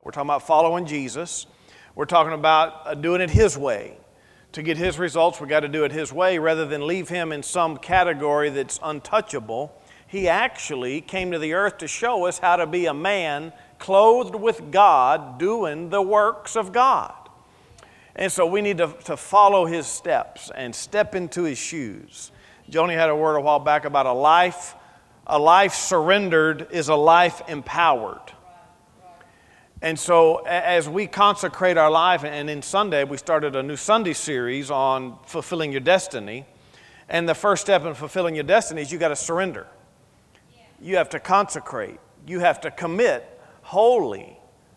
We're talking about following Jesus. We're talking about doing it His way. To get His results, we've got to do it His way rather than leave Him in some category that's untouchable. He actually came to the earth to show us how to be a man clothed with God, doing the works of God. And so we need to follow His steps and step into His shoes. Joni had a word a while back about a life surrendered is a life empowered. And so as we consecrate our life, and in Sunday, we started a new Sunday series on fulfilling your destiny. And the first step in fulfilling your destiny is you got to surrender. You have to consecrate. You have to commit wholly,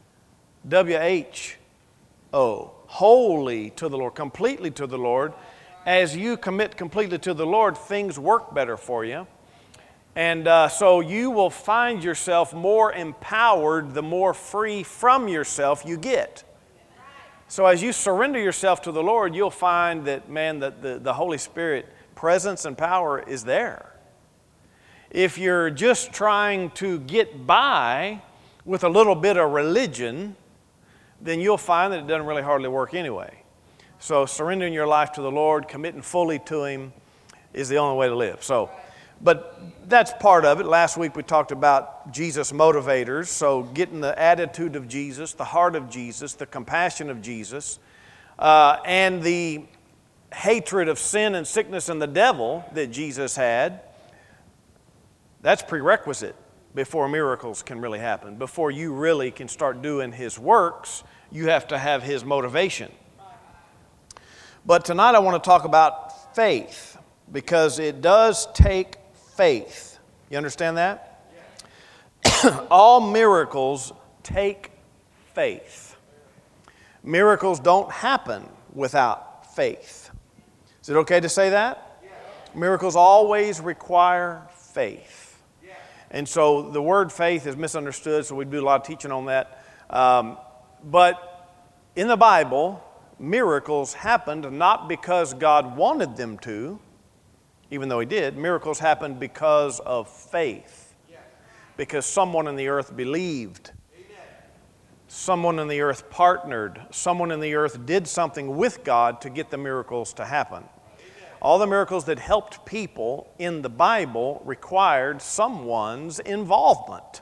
W-H-O, wholly to the Lord, completely to the Lord. As you commit completely to the Lord, things work better for you. And so you will find yourself more empowered the more free from yourself you get. So as you surrender yourself to the Lord, you'll find that, man, that the Holy Spirit presence and power is there. If you're just trying to get by with a little bit of religion, then you'll find that it doesn't really hardly work anyway. So surrendering your life to the Lord, committing fully to Him is the only way to live. But that's part of it. Last week we talked about Jesus motivators, so getting the attitude of Jesus, the heart of Jesus, the compassion of Jesus, and the hatred of sin and sickness and the devil that Jesus had. That's prerequisite before miracles can really happen. Before you really can start doing His works, you have to have His motivation. But tonight I want to talk about faith, because it does take faith. You understand that? All miracles take faith. Miracles don't happen without faith. Is it okay to say that? Miracles always require faith. And so the word faith is misunderstood, so we do a lot of teaching on that. But in the Bible, miracles happened not because God wanted them to, even though He did. Miracles happened because of faith. Because someone in the earth believed. Someone in the earth partnered. Someone in the earth did something with God to get the miracles to happen. All the miracles that helped people in the Bible required someone's involvement.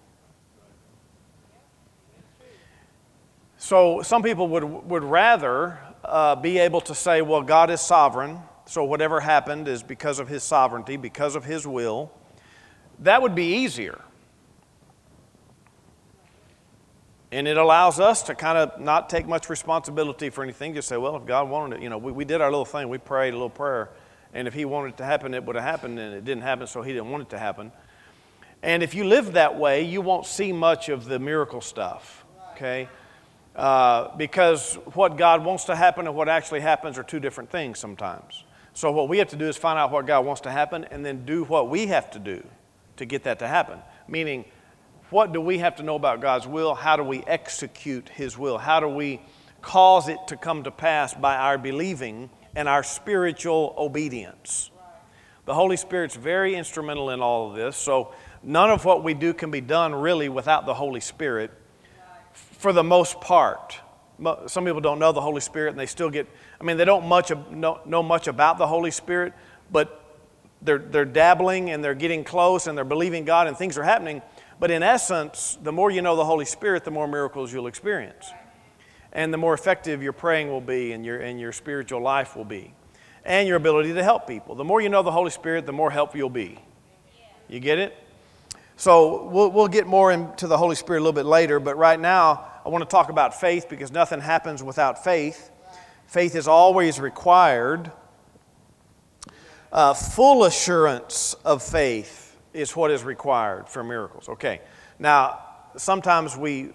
So some people would rather be able to say, well, God is sovereign, so whatever happened is because of His sovereignty, because of His will. That would be easier. And it allows us to kind of not take much responsibility for anything. Just say, well, if God wanted it, we did our little thing. We prayed a little prayer. And if He wanted it to happen, it would have happened. And it didn't happen, so He didn't want it to happen. And if you live that way, you won't see much of the miracle stuff, okay? Because what God wants to happen and what actually happens are two different things sometimes. So what we have to do is find out what God wants to happen and then do what we have to do to get that to happen. Meaning, what do we have to know about God's will? How do we execute His will? How do we cause it to come to pass by our believing and our spiritual obedience? The Holy Spirit's very instrumental in all of this. So none of what we do can be done really without the Holy Spirit for the most part. Some people don't know the Holy Spirit and they still they don't know much about the Holy Spirit, but they're dabbling and they're getting close and they're believing God and things are happening. But in essence, the more you know the Holy Spirit, the more miracles you'll experience. And the more effective your praying will be and your spiritual life will be. And your ability to help people. The more you know the Holy Spirit, the more help you'll be. You get it? So we'll get more into the Holy Spirit a little bit later, but right now I want to talk about faith because nothing happens without faith. Faith is always required. Full assurance of faith is what is required for miracles. Okay, now sometimes we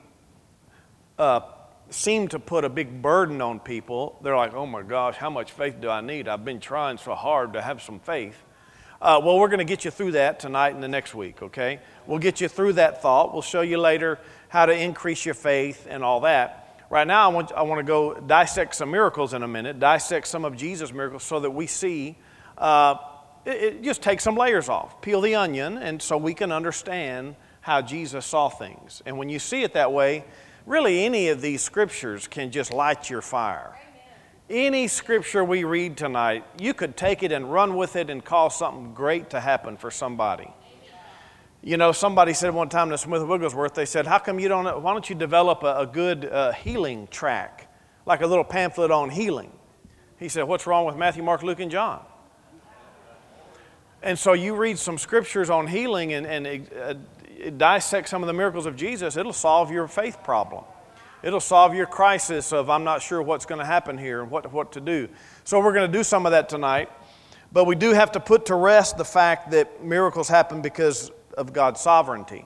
seem to put a big burden on people. They're like, oh my gosh, how much faith do I need? I've been trying so hard to have some faith. Well, we're going to get you through that tonight and the next week, okay? We'll get you through that thought. We'll show you later how to increase your faith and all that. Right now, I want to go dissect some miracles in a minute, dissect some of Jesus' miracles so that we see, it just takes some layers off, peel the onion, and so we can understand how Jesus saw things. And when you see it that way, Really, any of these scriptures can just light your fire. Any scripture we read tonight, you could take it and run with it and cause something great to happen for somebody. You know, somebody said one time to Smith Wigglesworth, they said, why don't you develop a good healing track, like a little pamphlet on healing? He said, what's wrong with Matthew, Mark, Luke, and John? And so you read some scriptures on healing and dissect some of the miracles of Jesus, it'll solve your faith problem. It'll solve your crisis of I'm not sure what's going to happen here and what to do. So we're going to do some of that tonight. But we do have to put to rest the fact that miracles happen because of God's sovereignty.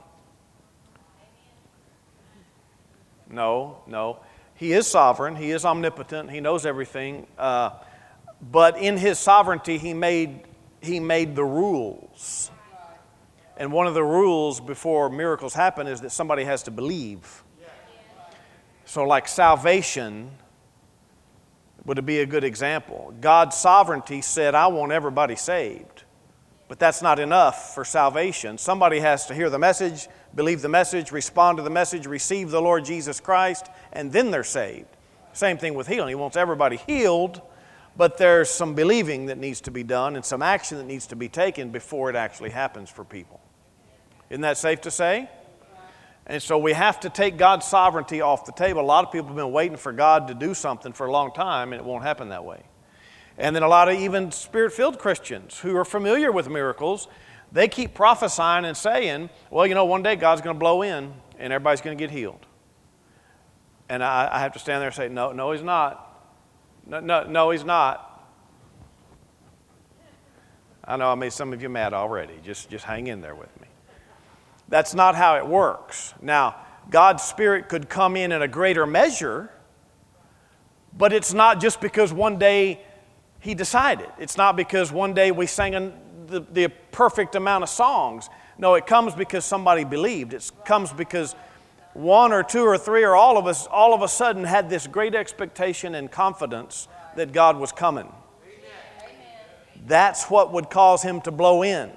No. He is sovereign. He is omnipotent. He knows everything. But in His sovereignty, He made the rules. And one of the rules before miracles happen is that somebody has to believe. So like salvation would be a good example. God's sovereignty said, I want everybody saved. But that's not enough for salvation. Somebody has to hear the message, believe the message, respond to the message, receive the Lord Jesus Christ, and then they're saved. Same thing with healing. He wants everybody healed, but there's some believing that needs to be done and some action that needs to be taken before it actually happens for people. Isn't that safe to say? And so we have to take God's sovereignty off the table. A lot of people have been waiting for God to do something for a long time, and it won't happen that way. And then a lot of even Spirit-filled Christians who are familiar with miracles, they keep prophesying and saying, well, you know, one day God's going to blow in and everybody's going to get healed. And I have to stand there and say, no, He's not. No, He's not. I know I made some of you mad already. Just hang in there with me. That's not how it works. Now, God's Spirit could come in a greater measure, but it's not just because one day He decided. It's not because one day we sang the perfect amount of songs. No, it comes because somebody believed. It comes because one or two or three or all of us all of a sudden had this great expectation and confidence that God was coming. Amen. That's what would cause Him to blow in.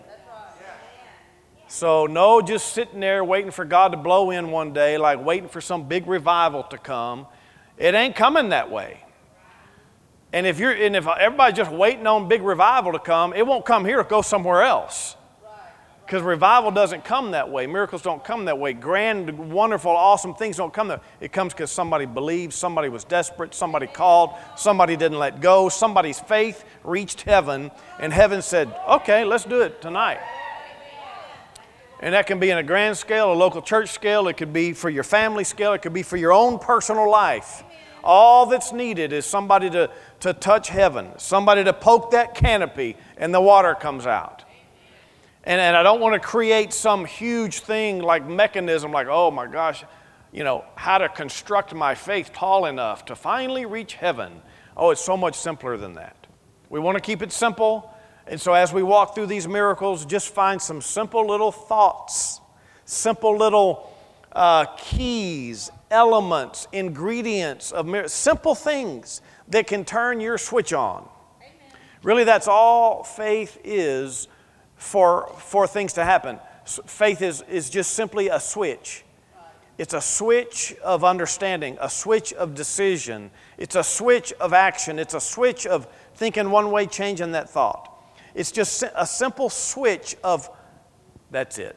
So no, just sitting there waiting for God to blow in one day, like waiting for some big revival to come. It ain't coming that way. And if everybody's just waiting on big revival to come, it won't come here, it'll go somewhere else. Because revival doesn't come that way. Miracles don't come that way. Grand, wonderful, awesome things don't come that way. It comes because somebody believed, somebody was desperate, somebody called, somebody didn't let go, somebody's faith reached heaven, and heaven said, okay, let's do it tonight. And that can be in a grand scale, a local church scale. It could be for your family scale. It could be for your own personal life. All that's needed is somebody to touch heaven, somebody to poke that canopy, and the water comes out. And I don't want to create some huge thing like mechanism, like, oh my gosh, you know, how to construct my faith tall enough to finally reach heaven. Oh, it's so much simpler than that. We want to keep it simple. And so as we walk through these miracles, just find some simple little thoughts, simple little keys, elements, ingredients of miracles, simple things that can turn your switch on. Amen. Really, that's all faith is for things to happen. Faith is just simply a switch. It's a switch of understanding, a switch of decision. It's a switch of action. It's a switch of thinking one way, changing that thought. It's just a simple switch of, that's it.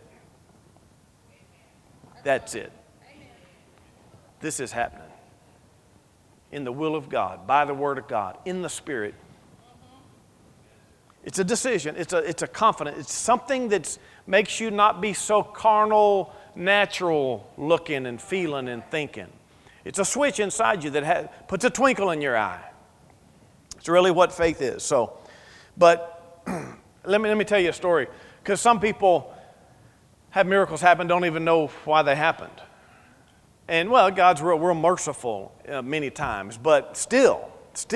That's it. This is happening. In the will of God, by the Word of God, in the Spirit. It's a decision. It's a confidence. It's something that makes you not be so carnal, natural looking and feeling and thinking. It's a switch inside you that puts a twinkle in your eye. It's really what faith is. But let me tell you a story, because some people have miracles happen, don't even know why they happened. And well, God's real merciful many times, but still,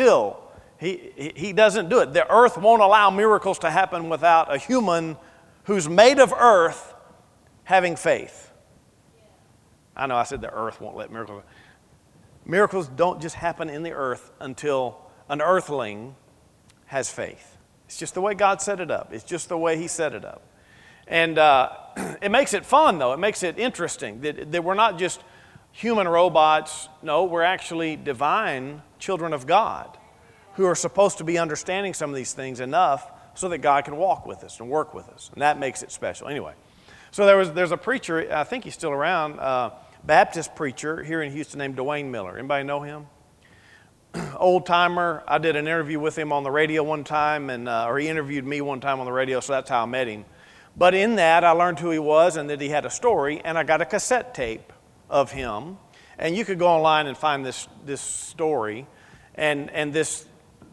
He doesn't do it. The earth won't allow miracles to happen without a human who's made of earth having faith. I know I said the earth won't let miracles. Miracles don't just happen in the earth until an earthling has faith. It's just the way God set it up. It's just the way He set it up. And it makes it fun, though. It makes it interesting that we're not just human robots. No, we're actually divine children of God who are supposed to be understanding some of these things enough so that God can walk with us and work with us. And that makes it special. Anyway, so there's a preacher, I think he's still around, Baptist preacher here in Houston named Dwayne Miller. Anybody know him? Old timer. I did an interview with him on the radio one time, or he interviewed me one time on the radio, so that's how I met him. But in that, I learned who he was and that he had a story, and I got a cassette tape of him. And you could go online and find this story and this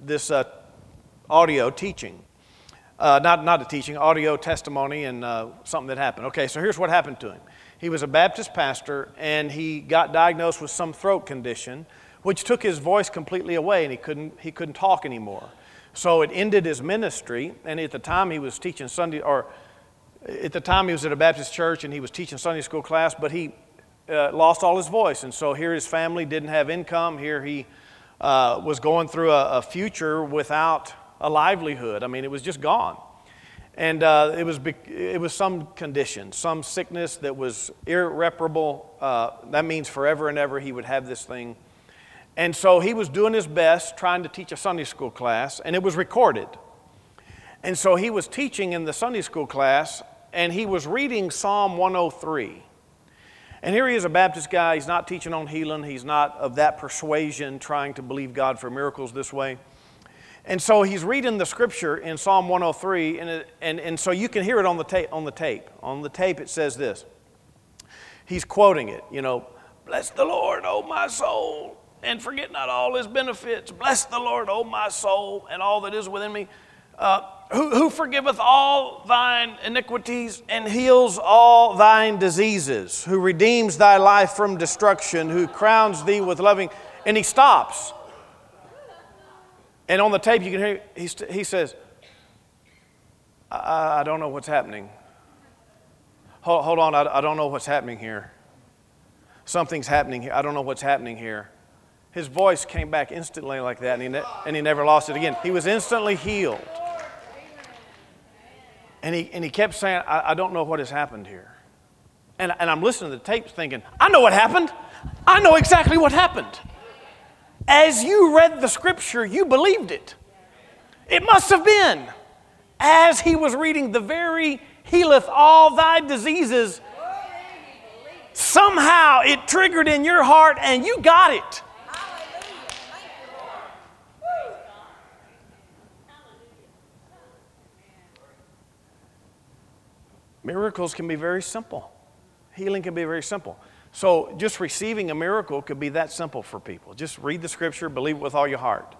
audio teaching. Not a teaching, audio testimony and something that happened. Okay, so here's what happened to him. He was a Baptist pastor, and he got diagnosed with some throat condition, which took his voice completely away, and he couldn't talk anymore. So it ended his ministry, and at the time he was teaching at the time he was at a Baptist church, and he was teaching Sunday school class, but he lost all his voice, and so here his family didn't have income. Here he was going through a future without a livelihood. I mean, it was just gone. And it was some condition, some sickness that was irreparable. That means forever and ever he would have this thing. And so he was doing his best trying to teach a Sunday school class, and it was recorded. And so he was teaching in the Sunday school class, and he was reading Psalm 103. And here he is, a Baptist guy. He's not teaching on healing. He's not of that persuasion, trying to believe God for miracles this way. And so he's reading the scripture in Psalm 103, and so you can hear it on the tape. On the tape it says this. He's quoting it, bless the Lord, O my soul, and forget not all his benefits. Bless the Lord, O my soul, and all that is within me. Who forgiveth all thine iniquities and heals all thine diseases, who redeems thy life from destruction, who crowns thee with loving. And he stops. And on the tape you can hear, he says, I don't know what's happening. Hold on, I don't know what's happening here. Something's happening here. I don't know what's happening here. His voice came back instantly like that, and he never lost it again. He was instantly healed. And he kept saying, I don't know what has happened here. And I'm listening to the tape thinking, I know what happened. I know exactly what happened. As you read the scripture, you believed it. It must have been. As he was reading, the very healeth all thy diseases, somehow it triggered in your heart and you got it. Miracles can be very simple. Healing can be very simple. So just receiving a miracle could be that simple for people. Just read the scripture, believe it with all your heart.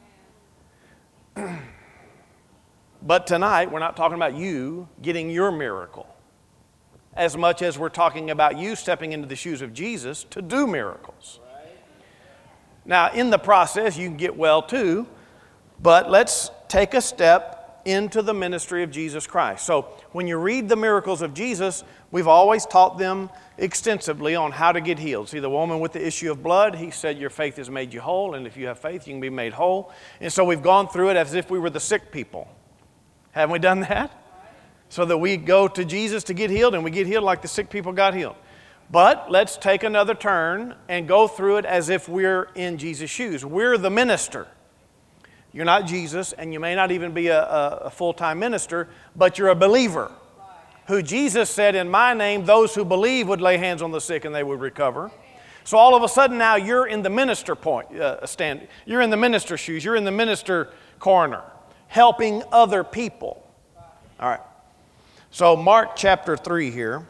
But tonight, we're not talking about you getting your miracle as much as we're talking about you stepping into the shoes of Jesus to do miracles. Now, in the process, you can get well too, but let's take a step into the ministry of Jesus Christ. So when you read the miracles of Jesus, we've always taught them extensively on how to get healed. See, the woman with the issue of blood, he said, your faith has made you whole, and if you have faith, you can be made whole. And so we've gone through it as if we were the sick people. Haven't we done that? So that we go to Jesus to get healed, and we get healed like the sick people got healed. But let's take another turn and go through it as if we're in Jesus' shoes. We're the minister. You're not Jesus, and you may not even be a full-time minister, but you're a believer who Jesus said, in my name, those who believe would lay hands on the sick and they would recover. So all of a sudden now you're in the minister stand. You're in the minister's shoes. You're in the minister corner, helping other people. All right. So Mark chapter 3 here.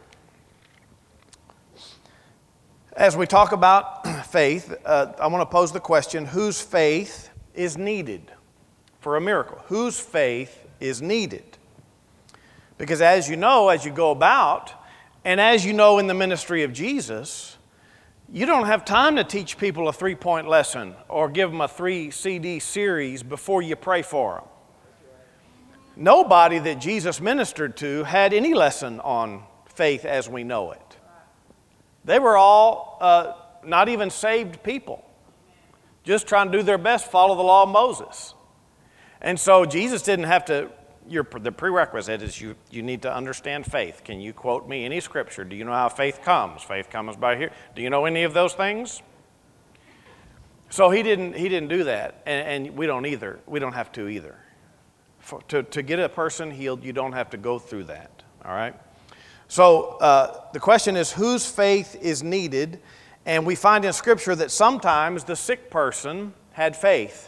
As we talk about faith, I want to pose the question, whose faith is needed for a miracle? Whose faith is needed? Because as you know, as you go about, and as you know in the ministry of Jesus, you don't have time to teach people a 3-point lesson or give them a 3-CD series before you pray for them. Nobody that Jesus ministered to had any lesson on faith as we know it. They were all not even saved people, just trying to do their best, follow the law of Moses. And so Jesus didn't have to the prerequisite is you need to understand faith. Can you quote me any scripture? Do you know how faith comes? Faith comes by hearing. Do you know any of those things? So he didn't do that, and we don't either. We don't have to either. To get a person healed, you don't have to go through that, all right? So the question is, whose faith is needed? And we find in Scripture that sometimes the sick person had faith.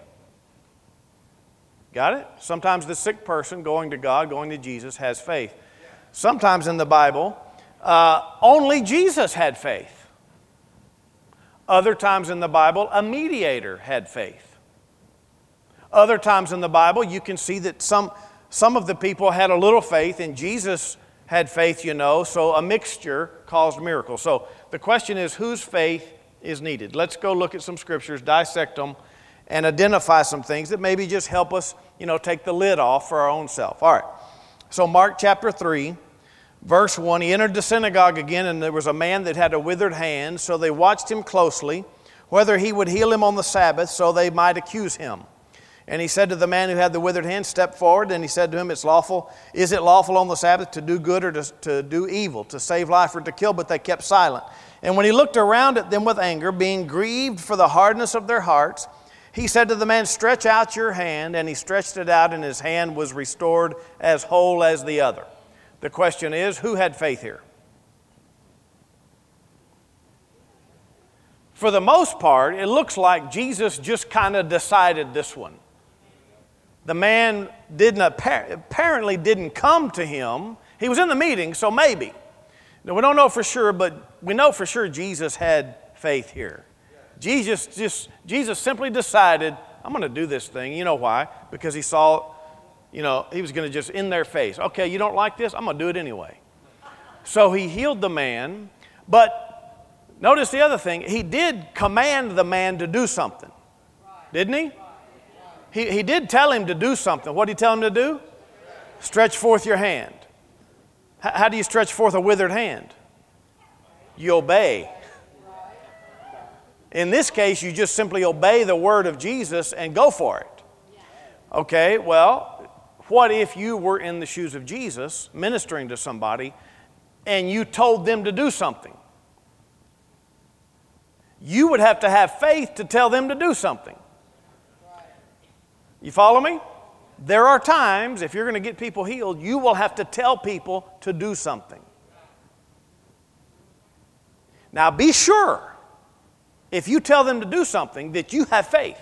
Got it? Sometimes the sick person going to God, going to Jesus, has faith. Sometimes in the Bible, only Jesus had faith. Other times in the Bible, a mediator had faith. Other times in the Bible, you can see that some of the people had a little faith, and Jesus had faith, you know, so a mixture caused miracles. So the question is, whose faith is needed? Let's go look at some scriptures, dissect them, and identify some things that maybe just help us, you know, take the lid off for our own self. All right. So Mark chapter 3, verse 1, he entered the synagogue again, and there was a man that had a withered hand. So they watched him closely, whether he would heal him on the Sabbath, so they might accuse him. And he said to the man who had the withered hand, step forward. And he said to him, is it lawful on the Sabbath to do good or to do evil, to save life or to kill? But they kept silent. And when he looked around at them with anger, being grieved for the hardness of their hearts, he said to the man, stretch out your hand. And he stretched it out, and his hand was restored as whole as the other. The question is, who had faith here? For the most part, it looks like Jesus just kind of decided this one. The man apparently didn't come to him. He was in the meeting, so maybe. Now, we don't know for sure, but we know for sure Jesus had faith here. Jesus simply decided, I'm going to do this thing. You know why? Because he saw, you know, he was going to just in their face. Okay, you don't like this? I'm going to do it anyway. So he healed the man, but notice the other thing. He did command the man to do something, didn't he? He did tell him to do something. What did he tell him to do? Stretch forth your hand. How do you stretch forth a withered hand? You obey. In this case, you just simply obey the word of Jesus and go for it. Okay, well, what if you were in the shoes of Jesus ministering to somebody and you told them to do something? You would have to have faith to tell them to do something. You follow me? There are times, if you're going to get people healed, you will have to tell people to do something. Now be sure, if you tell them to do something, that you have faith.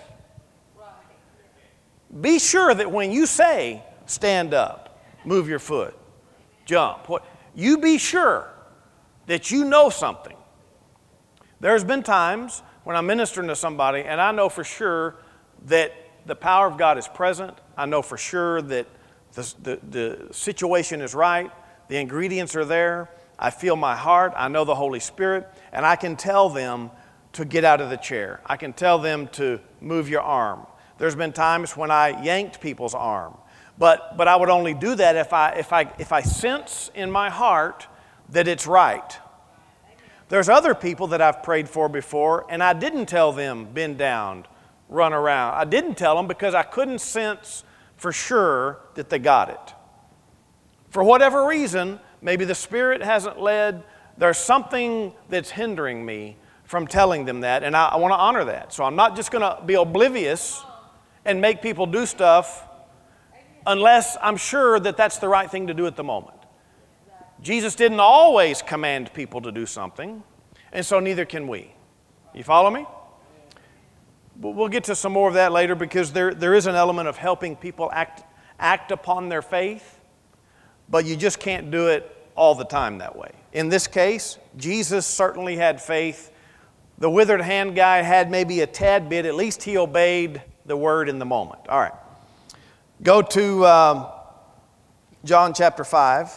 Be sure that when you say, stand up, move your foot, jump, you be sure that you know something. There's been times when I'm ministering to somebody and I know for sure that the power of God is present. I know for sure that the situation is right. The ingredients are there. I feel my heart. I know the Holy Spirit. And I can tell them to get out of the chair. I can tell them to move your arm. There's been times when I yanked people's arm. But I would only do that if I sense in my heart that it's right. There's other people that I've prayed for before, and I didn't tell them, bend down, run around. I didn't tell them because I couldn't sense for sure that they got it. For whatever reason, maybe the Spirit hasn't led, there's something that's hindering me from telling them that, and I want to honor that. So I'm not just going to be oblivious and make people do stuff unless I'm sure that that's the right thing to do at the moment. Jesus didn't always command people to do something, and so neither can we. You follow me? We'll get to some more of that later because there is an element of helping people act upon their faith, but you just can't do it all the time that way. In this case, Jesus certainly had faith. The withered hand guy had maybe a tad bit. At least he obeyed the word in the moment. All right. Go to John chapter 5.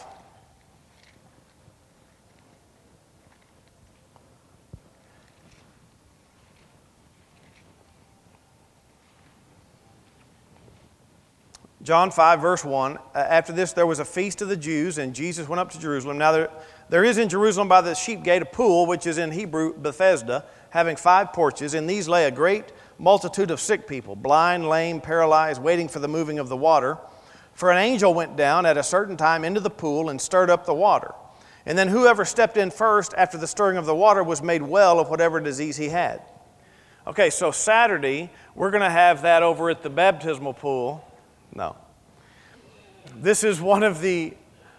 John 5, verse 1, after this there was a feast of the Jews, and Jesus went up to Jerusalem. Now there is in Jerusalem by the sheep gate a pool, which is in Hebrew Bethesda, having 5 porches. In these lay a great multitude of sick people, blind, lame, paralyzed, waiting for the moving of the water. For an angel went down at a certain time into the pool and stirred up the water. And then whoever stepped in first after the stirring of the water was made well of whatever disease he had. Okay, so Saturday, we're going to have that over at the baptismal pool. No. This is one of the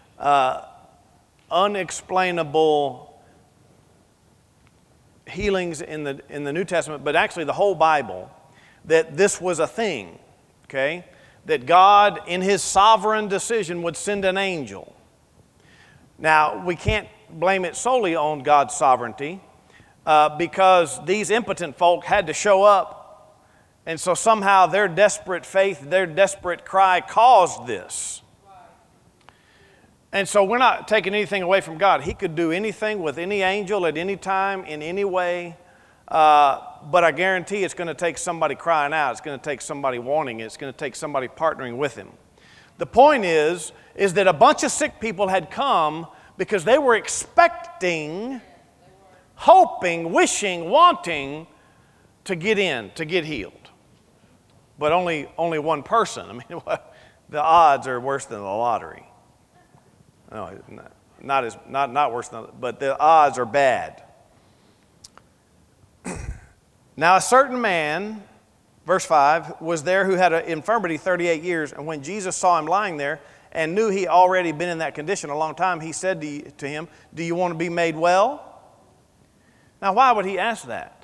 unexplainable healings in the New Testament, but actually the whole Bible, that this was a thing, okay? That God, in His sovereign decision, would send an angel. Now, we can't blame it solely on God's sovereignty because these impotent folk had to show up, and so somehow their desperate faith, their desperate cry caused this. And so we're not taking anything away from God. He could do anything with any angel at any time, in any way, but I guarantee it's going to take somebody crying out. It's going to take somebody wanting it. It's going to take somebody partnering with Him. The point is that a bunch of sick people had come because they were expecting, hoping, wishing, wanting to get in, to get healed. But only one person. I mean, the odds are worse than the lottery. No, not worse than, but the odds are bad. Now a certain man, verse 5, was there who had an infirmity 38 years, and when Jesus saw him lying there and knew he already been in that condition a long time, he said to him, "Do you want to be made well?" Now why would he ask that?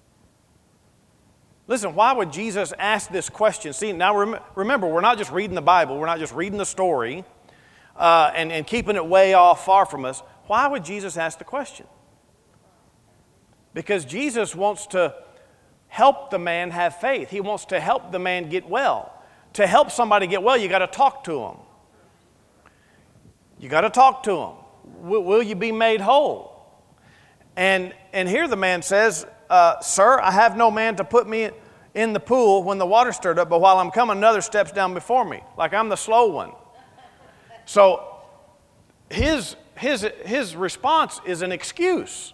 Listen, why would Jesus ask this question? See, now remember, we're not just reading the Bible, we're not just reading the story, and keeping it way off far from us. Why would Jesus ask the question? Because Jesus wants to help the man have faith. He wants to help the man get well. To help somebody get well, you got to talk to them. You got to talk to them. Will you be made whole? And here the man says, "Sir, I have no man to put me in the pool when the water stirred up, but while I'm coming, another steps down before me, like I'm the slow one." So his response is an excuse.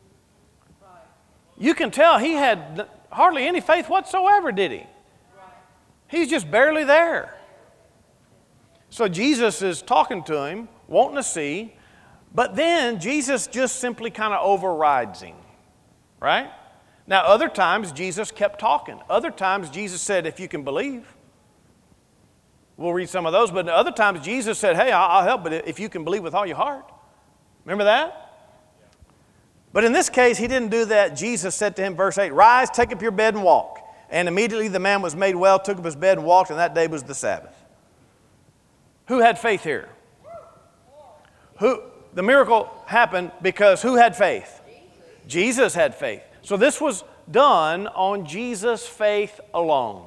You can tell he had hardly any faith whatsoever, did he? He's just barely there. So Jesus is talking to him, wanting to see, but then Jesus just simply kind of overrides him, right? Now, other times Jesus kept talking. Other times Jesus said, "If you can believe." We'll read some of those, but other times Jesus said, "Hey, I'll help, but if you can believe with all your heart." Remember that? But in this case, he didn't do that. Jesus said to him, verse 8, "Rise, take up your bed and walk." And immediately the man was made well, took up his bed and walked, and that day was the Sabbath. Who had faith here? The miracle happened because who had faith? Jesus had faith. So this was done on Jesus' faith alone.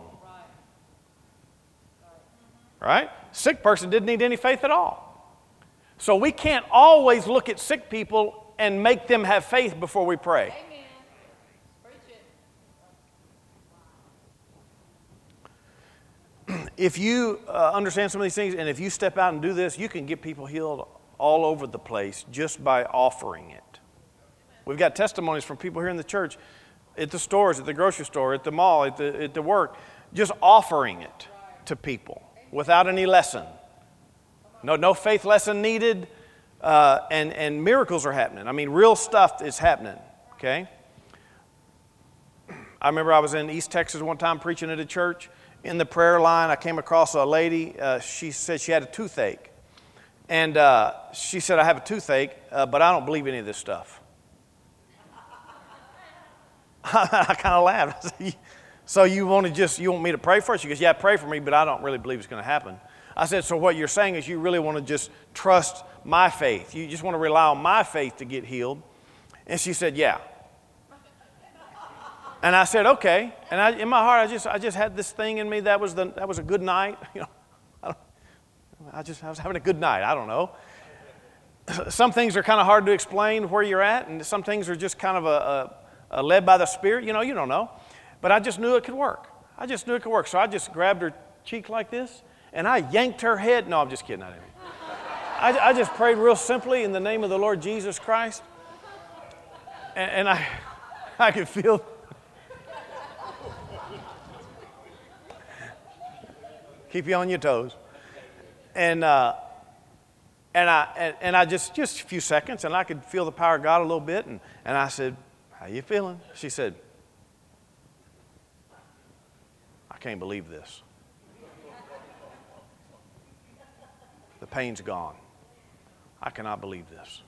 Right? Sick person didn't need any faith at all. So we can't always look at sick people and make them have faith before we pray. Amen. Preach it. If you understand some of these things, and if you step out and do this, you can get people healed all over the place just by offering it. We've got testimonies from people here in the church, at the stores, at the grocery store, at the mall, at the work, just offering it to people without any lesson. No faith lesson needed, and miracles are happening. I mean, real stuff is happening, okay? I remember I was in East Texas one time preaching at a church. In the prayer line, I came across a lady. She said she had a toothache. And she said, "I have a toothache, but I don't believe any of this stuff." I kind of laughed. I said, "So you want me to pray for it?" She goes, "Yeah, pray for me, but I don't really believe it's going to happen." I said, "So what you're saying is you really want to just trust my faith. You just want to rely on my faith to get healed?" And she said, "Yeah." And I said, "Okay." And in my heart, I just had this thing in me that was a good night. You know, I was having a good night. I don't know. Some things are kind of hard to explain where you're at, and some things are just kind of led by the Spirit. You don't know. But I just knew it could work. So I just grabbed her cheek like this, and I yanked her head. No, I'm just kidding. I just prayed real simply in the name of the Lord Jesus Christ, and I could feel. Keep you on your toes. And I just a few seconds, and I could feel the power of God a little bit. And I said, "How you feeling?" She said, "I can't believe this. The pain's gone. I cannot believe this."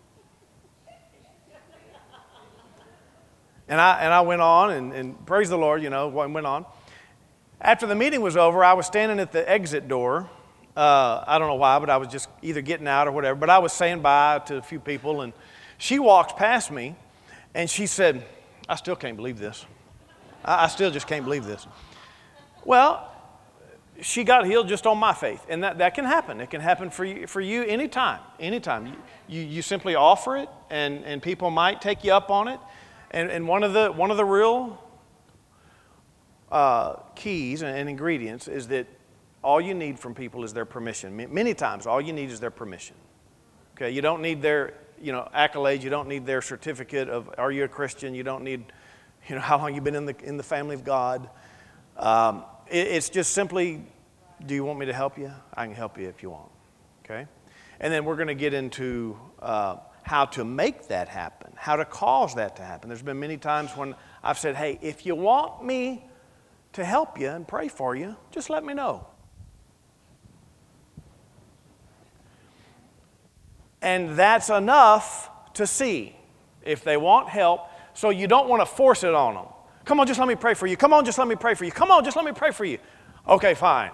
And I went on, and praise the Lord, went on. After the meeting was over, I was standing at the exit door. I don't know why, but I was just either getting out or whatever. But I was saying bye to a few people, and she walked past me, and she said, "I still can't believe this. I still just can't believe this." Well, she got healed just on my faith, and that can happen. It can happen for you anytime. You simply offer it, and people might take you up on it. And one of the real keys and ingredients is that all you need from people is their permission. Many times, all you need is their permission. Okay, you don't need their accolades. You don't need their certificate of "Are you a Christian?" You don't need how long you've been in the family of God. It's just simply, "Do you want me to help you? I can help you if you want." Okay, and then we're going to get into how to make that happen, how to cause that to happen. There's been many times when I've said, "Hey, if you want me to help you and pray for you, just let me know." And that's enough to see if they want help. So you don't want to force it on them. "Come on, just let me pray for you. Come on, just let me pray for you. Come on, just let me pray for you." Okay, fine.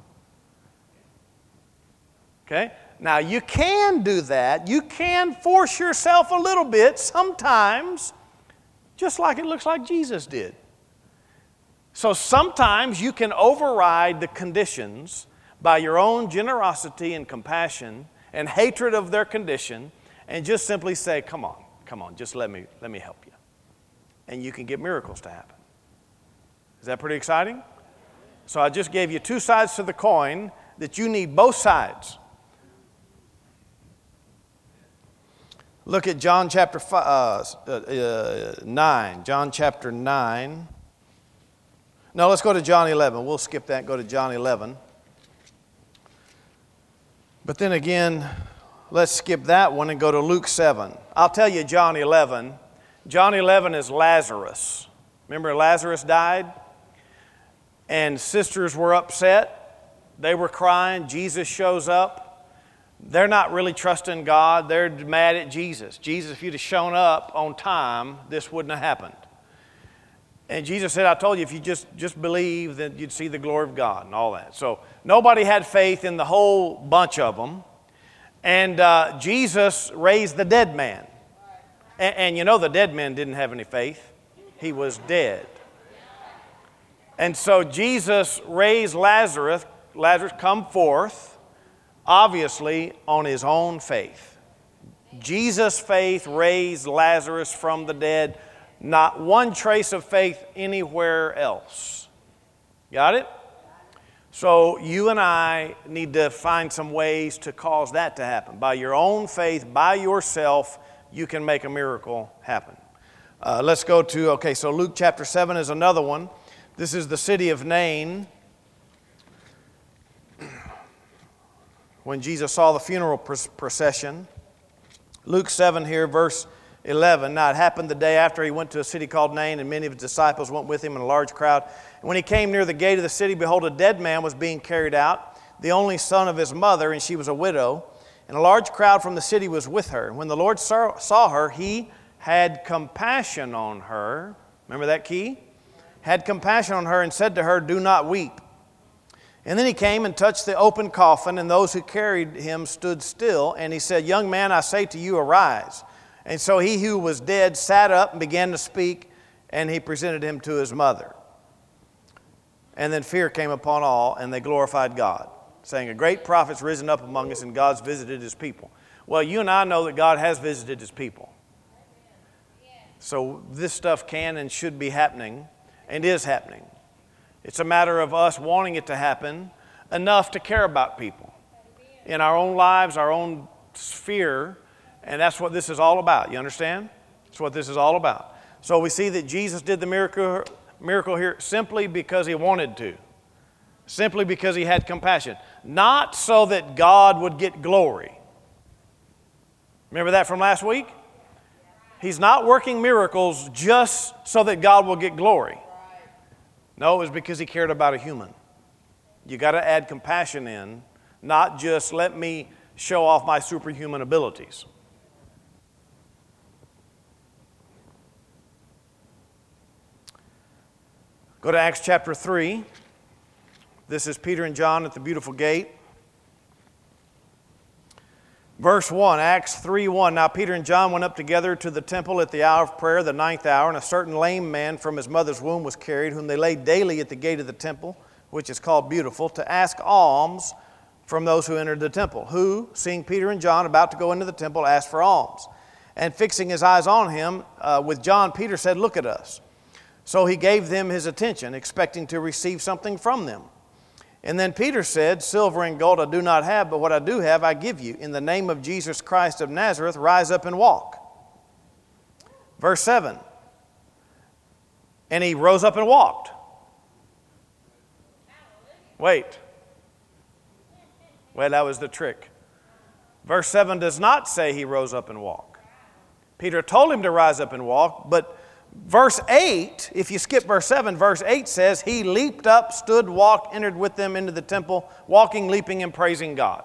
Okay? Now, you can do that. You can force yourself a little bit sometimes, just like it looks like Jesus did. So sometimes you can override the conditions by your own generosity and compassion and hatred of their condition, and just simply say, come on, just let me help you. And you can get miracles to happen. Is that pretty exciting? So I just gave you two sides to the coin that you need both sides. Look at John chapter 9. John chapter 9. No, let's go to John 11. We'll skip that and go to John 11. But then again, let's skip that one and go to Luke 7. I'll tell you John 11. John 11 is Lazarus. Remember Lazarus died? And sisters were upset. They were crying. Jesus shows up. They're not really trusting God. They're mad at Jesus. Jesus, if you'd have shown up on time, this wouldn't have happened. And Jesus said, "I told you, if you just believe, that you'd see the glory of God," and all that. So nobody had faith in the whole bunch of them. And Jesus raised the dead man. And the dead man didn't have any faith. He was dead. And so Jesus raised Lazarus. Lazarus, come forth, obviously on his own faith. Jesus' faith raised Lazarus from the dead. Not one trace of faith anywhere else. Got it? So you and I need to find some ways to cause that to happen. By your own faith, by yourself, you can make a miracle happen. Let's go to, so Luke chapter 7 is another one. This is the city of Nain. When Jesus saw the funeral procession. Luke 7 here, verse 11. Now it happened the day after he went to a city called Nain, and many of his disciples went with him in a large crowd. And when he came near the gate of the city, behold, a dead man was being carried out, the only son of his mother, and she was a widow. And a large crowd from the city was with her. And when the Lord saw her, he had compassion on her. Remember that key? Had compassion on her and said to her, "Do not weep." And then he came and touched the open coffin, and those who carried him stood still. And he said, "Young man, I say to you, arise." And so he who was dead sat up and began to speak, and he presented him to his mother. And then fear came upon all, and they glorified God, saying, "A great prophet's risen up among us, and God's visited his people." Well, you and I know that God has visited his people. So this stuff can and should be happening, and is happening. It's a matter of us wanting it to happen enough to care about people in our own lives, our own sphere, and that's what this is all about. You understand? That's what this is all about. So we see that Jesus did the miracle here simply because he wanted to. simply because he had compassion. Not so that God would get glory. Remember that from last week? He's not working miracles just so that God will get glory. No, it was because he cared about a human. You got to add compassion in, not just let me show off my superhuman abilities. Go to Acts chapter 3. This is Peter and John at the beautiful gate. Verse 1, Acts 3:1. Now Peter and John went up together to the temple at the hour of prayer, the 9th hour, and a certain lame man from his mother's womb was carried, whom they laid daily at the gate of the temple, which is called Beautiful, to ask alms from those who entered the temple, who, seeing Peter and John about to go into the temple, asked for alms. And fixing his eyes on him, with John, Peter said, "Look at us." So he gave them his attention, expecting to receive something from them. And then Peter said, "Silver and gold I do not have, but what I do have I give you. In the name of Jesus Christ of Nazareth, rise up and walk." Verse 7. And he rose up and walked. Wait, that was the trick. Verse 7 does not say he rose up and walked. Peter told him to rise up and walk, but verse 8, if you skip verse 7, verse 8 says, he leaped up, stood, walked, entered with them into the temple, walking, leaping, and praising God.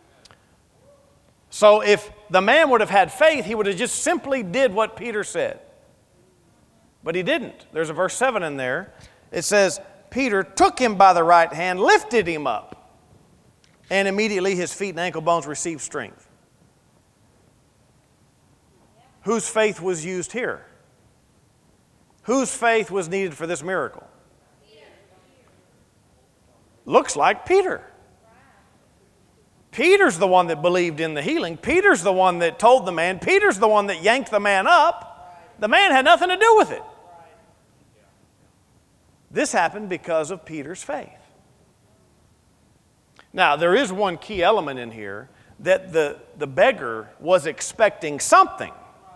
So if the man would have had faith, he would have just simply did what Peter said. But he didn't. There's a verse 7 in there. It says, Peter took him by the right hand, lifted him up, and immediately his feet and ankle bones received strength. Whose faith was used here? Whose faith was needed for this miracle? Looks like Peter. Peter's the one that believed in the healing. Peter's the one that told the man. Peter's the one that yanked the man up. The man had nothing to do with it. This happened because of Peter's faith. Now, there is one key element in here, that the beggar was expecting something.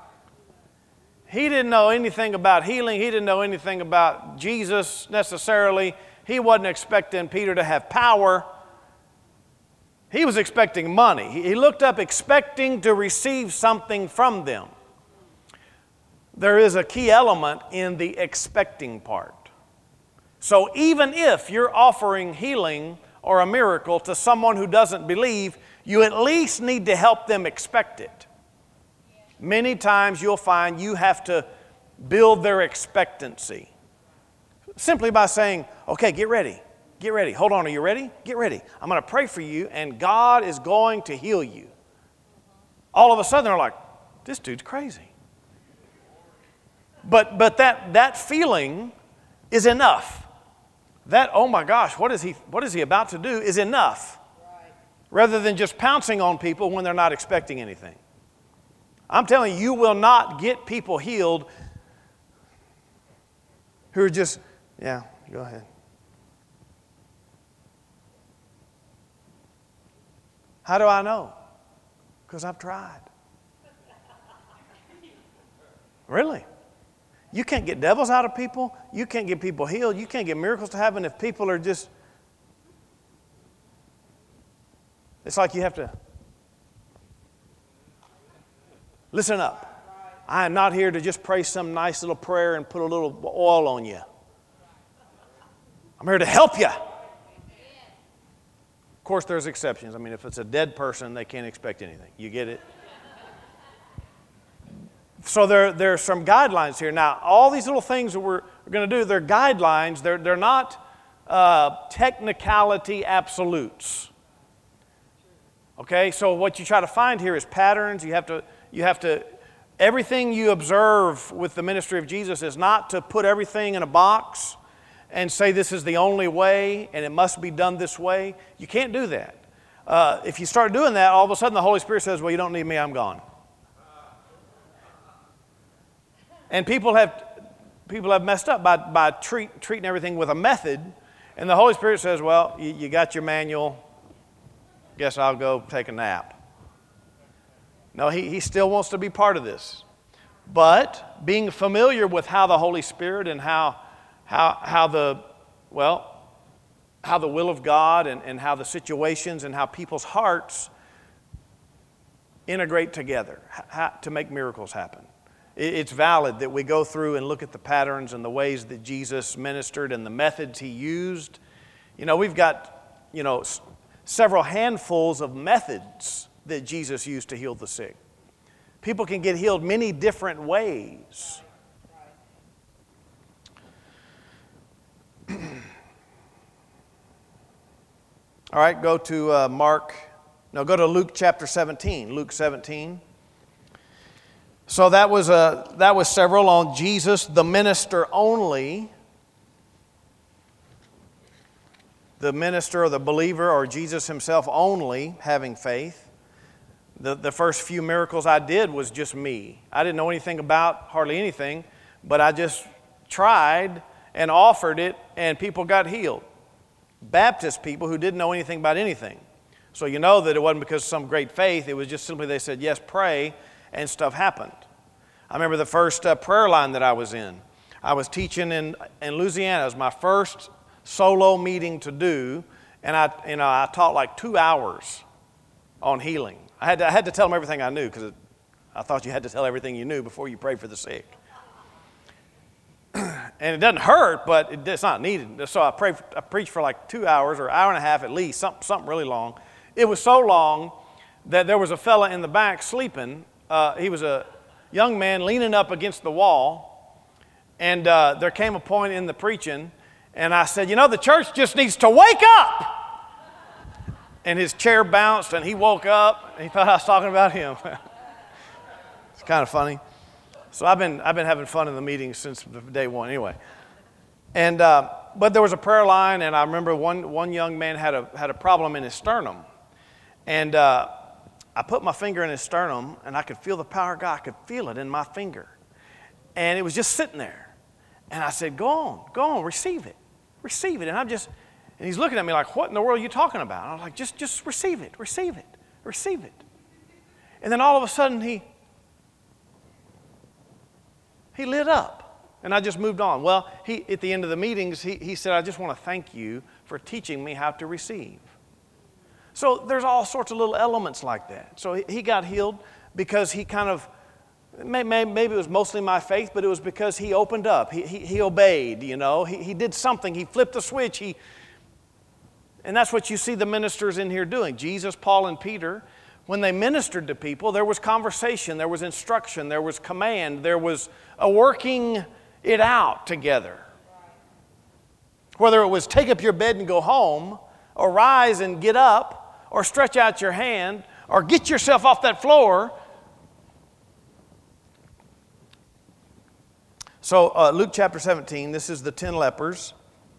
He didn't know anything about healing. He didn't know anything about Jesus necessarily. He wasn't expecting Peter to have power. He was expecting money. He looked up expecting to receive something from them. There is a key element in the expecting part. So even if you're offering healing or a miracle to someone who doesn't believe, you at least need to help them expect it. Many times you'll find you have to build their expectancy. Simply by saying, okay, get ready. Get ready. Hold on, are you ready? Get ready. I'm going to pray for you, and God is going to heal you. All of a sudden, they're like, this dude's crazy. But that feeling is enough. That, oh my gosh, what is he about to do is enough. Right. Rather than just pouncing on people when they're not expecting anything. I'm telling you, you will not get people healed who are just, yeah, go ahead. How do I know? Because I've tried. Really? You can't get devils out of people. You can't get people healed. You can't get miracles to happen if people are just... It's like you have to... Listen up. I am not here to just pray some nice little prayer and put a little oil on you. I'm here to help you. Of course, there's exceptions. I mean, if it's a dead person, they can't expect anything. You get it? So there are some guidelines here. Now, all these little things that we're going to do, they're guidelines. They're not technicality absolutes. Okay, so what you try to find here is patterns. You have to. Everything you observe with the ministry of Jesus is not to put everything in a box and say this is the only way and it must be done this way. You can't do that. If you start doing that, all of a sudden the Holy Spirit says, well, you don't need me, I'm gone. And people have messed up by treating everything with a method, and the Holy Spirit says, well, you got your manual, guess I'll go take a nap. No, he still wants to be part of this. But being familiar with how the Holy Spirit and how how the will of God and how the situations and how people's hearts integrate together to make miracles happen. It's valid that we go through and look at the patterns and the ways that Jesus ministered and the methods he used. We've got, several handfuls of methods that Jesus used to heal the sick. People can get healed many different ways. All right, go to go to Luke chapter 17. Luke 17. So that was several on Jesus, the minister only. The minister or the believer or Jesus himself only having faith. The first few miracles I did was just me. I didn't know anything about hardly anything, but I just tried and offered it, and people got healed. Baptist people who didn't know anything about anything. So you know that it wasn't because of some great faith. It was just simply they said, yes, pray, and stuff happened. I remember the first prayer line that I was in. I was teaching in Louisiana. It was my first solo meeting to do, and I taught like 2 hours on healing. I had to tell them everything I knew because I thought you had to tell everything you knew before you prayed for the sick. And it doesn't hurt, but it's not needed. So I preached for like 2 hours or hour and a half at least, something really long. It was so long that there was a fella in the back sleeping. He was a young man leaning up against the wall, and there came a point in the preaching, and I said, the church just needs to wake up. And his chair bounced, and he woke up, and he thought I was talking about him. It's kind of funny. So I've been having fun in the meetings since day one, anyway. And but there was a prayer line, and I remember one young man had a problem in his sternum, and I put my finger in his sternum, and I could feel the power of God. I could feel it in my finger, and it was just sitting there. And I said, "Go on, receive it, And he's looking at me like, "What in the world are you talking about?" And I was like, "Just receive it. And then all of a sudden he lit up, and I just moved on. Well, at the end of the meetings, he said, "I just want to thank you for teaching me how to receive." So there's all sorts of little elements like that. So he got healed because he kind of, maybe it was mostly my faith, but it was because he opened up. He obeyed, He did something. He flipped the switch. And that's what you see the ministers in here doing. Jesus, Paul, and Peter, when they ministered to people, there was conversation, there was instruction, there was command, there was a working it out together. Whether it was take up your bed and go home, or rise and get up, or stretch out your hand, or get yourself off that floor. So Luke chapter 17, this is the 10 lepers.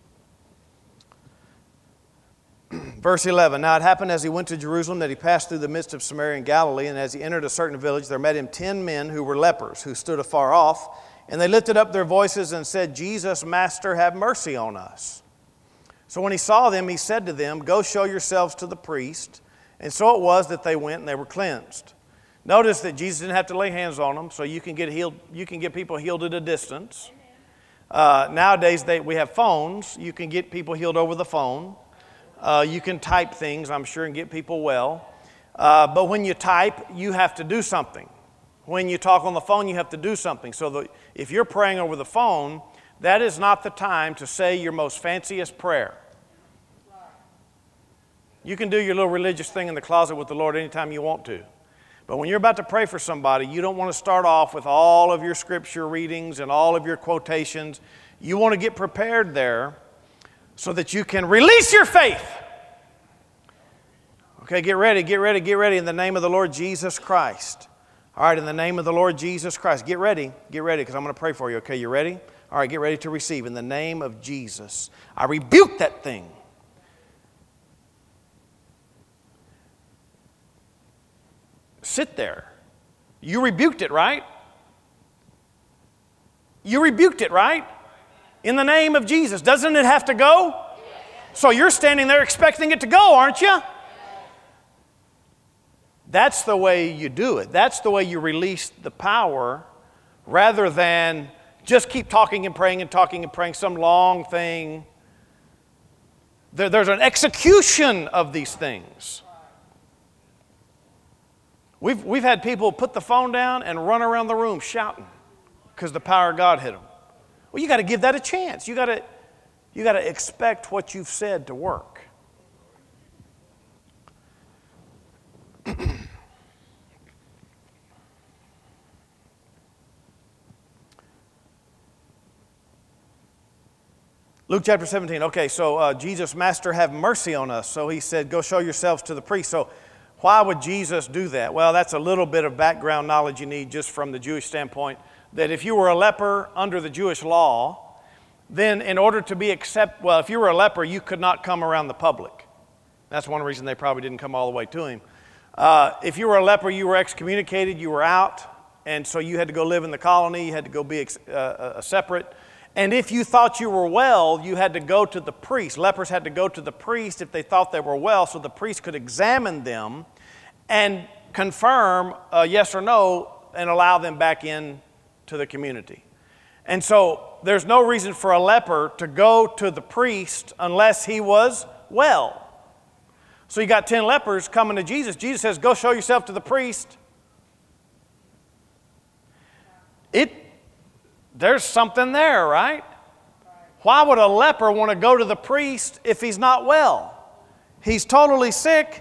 Verse 11, now it happened as he went to Jerusalem that he passed through the midst of Samaria and Galilee, and as he entered a certain village, there met him 10 men who were lepers, who stood afar off, and they lifted up their voices and said, Jesus, Master, have mercy on us. So when he saw them, he said to them, go show yourselves to the priest. And so it was that they went and they were cleansed. Notice that Jesus didn't have to lay hands on them, so you can get healed. You can get people healed at a distance. Nowadays, we have phones. You can get people healed over the phone. You can type things, I'm sure, and get people well. But when you type, you have to do something. When you talk on the phone, you have to do something. So if you're praying over the phone, that is not the time to say your most fanciest prayer. You can do your little religious thing in the closet with the Lord anytime you want to. But when you're about to pray for somebody, you don't want to start off with all of your scripture readings and all of your quotations. You want to get prepared there so that you can release your faith. Okay, get ready in the name of the Lord Jesus Christ. All right, in the name of the Lord Jesus Christ. Get ready, because I'm going to pray for you. Okay, you ready? All right, get ready to receive. In the name of Jesus, I rebuke that thing. Sit there. You rebuked it, right? You rebuked it, right? In the name of Jesus. Doesn't it have to go? So you're standing there expecting it to go, aren't you? That's the way you do it. That's the way you release the power rather than just keep talking and praying, some long thing There's an execution of these things. We've had people put the phone down and run around the room shouting because the power of God hit them. Well, you got to give that a chance. You got to expect what you've said to work. Luke chapter 17. Okay, so Jesus, Master, have mercy on us. So he said, go show yourselves to the priest. So why would Jesus do that? Well, that's a little bit of background knowledge you need just from the Jewish standpoint, that if you were a leper under the Jewish law, then in order to be if you were a leper, you could not come around the public. That's one reason they probably didn't come all the way to him. If you were a leper, you were excommunicated, you were out, and so you had to go live in the colony, you had to go be separate. And if you thought you were well, you had to go to the priest. Lepers had to go to the priest if they thought they were well, so the priest could examine them and confirm yes or no and allow them back in to the community. And so there's no reason for a leper to go to the priest unless he was well. So you got 10 lepers coming to Jesus. Jesus says, go show yourself to the priest. There's something there, right? Why would a leper want to go to the priest if he's not well? He's totally sick.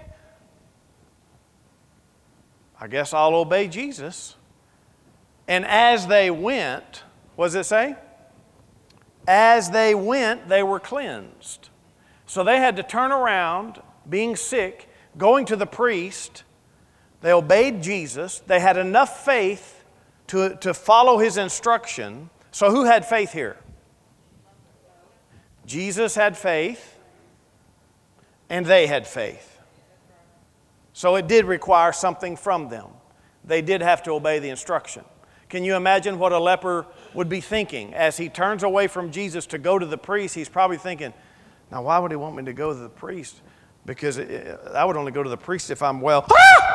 I guess I'll obey Jesus. And as they went, what does it say? As they went, they were cleansed. So they had to turn around, being sick, going to the priest. They obeyed Jesus. They had enough faith to follow his instruction. So who had faith here? Jesus had faith, and they had faith. So it did require something from them. They did have to obey the instruction. Can you imagine what a leper would be thinking? As he turns away from Jesus to go to the priest, he's probably thinking, now why would he want me to go to the priest? Because I would only go to the priest if I'm well.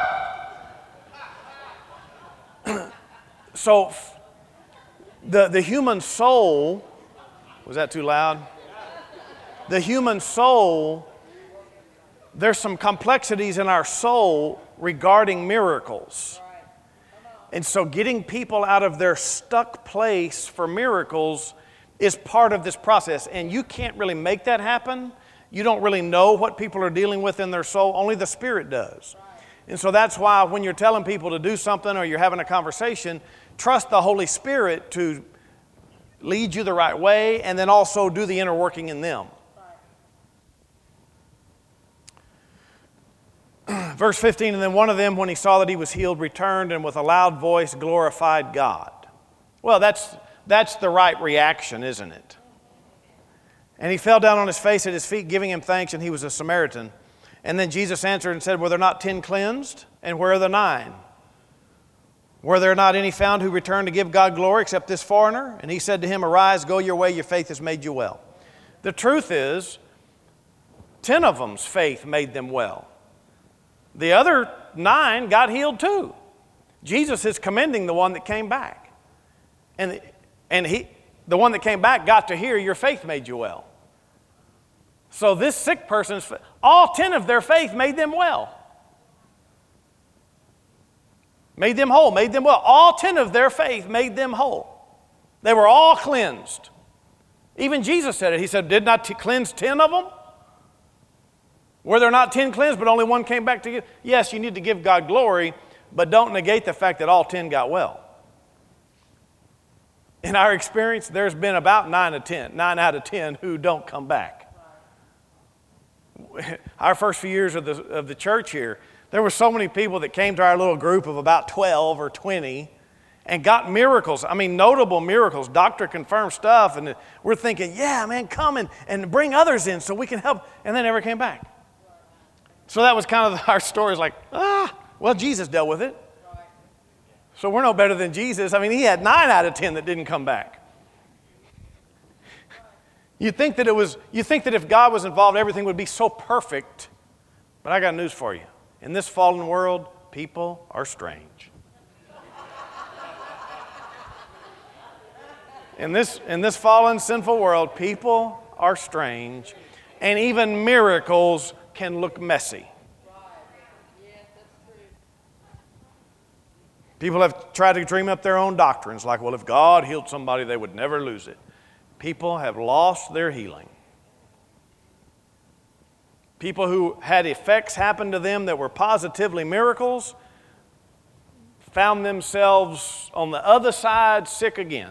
So the human soul, was that too loud? The human soul, there's some complexities in our soul regarding miracles. And so getting people out of their stuck place for miracles is part of this process. And you can't really make that happen. You don't really know what people are dealing with in their soul. Only the Spirit does. And so that's why when you're telling people to do something or you're having a conversation, trust the Holy Spirit to lead you the right way and then also do the inner working in them. Verse 15, and then one of them, when he saw that he was healed, returned and with a loud voice glorified God. Well, that's the right reaction, isn't it? And he fell down on his face at his feet, giving him thanks, and he was a Samaritan. And then Jesus answered and said, were there not 10 cleansed? And where are the 9? Were there not any found who returned to give God glory except this foreigner? And he said to him, arise, go your way, your faith has made you well. The truth is, 10 of them's faith made them well. The other 9 got healed too. Jesus is commending the one that came back. And the one that came back got to hear, your faith made you well. So this sick person's, all 10 of their faith made them well. Made them whole, made them well. All 10 of their faith made them whole. They were all cleansed. Even Jesus said it. He said, did not cleanse 10 of them? Were there not 10 cleansed, but only one came back to give? Yes, you need to give God glory, but don't negate the fact that all 10 got well. In our experience, there's been about 9 out of 10 who don't come back. Our first few years of the church here, there were so many people that came to our little group of about 12 or 20 and got miracles. I mean, notable miracles, doctor-confirmed stuff. And we're thinking, yeah, man, come and bring others in so we can help. And they never came back. So that was kind of our story. It's like, well, Jesus dealt with it. So we're no better than Jesus. I mean, he had 9 out of 10 that didn't come back. You think that if God was involved, everything would be so perfect. But I got news for you. In this fallen world, people are strange. In this fallen, sinful world, people are strange. And even miracles can look messy. Yes, that's true. People have tried to dream up their own doctrines, like, well, if God healed somebody, they would never lose it. People have lost their healing. People who had effects happen to them that were positively miracles found themselves on the other side sick again.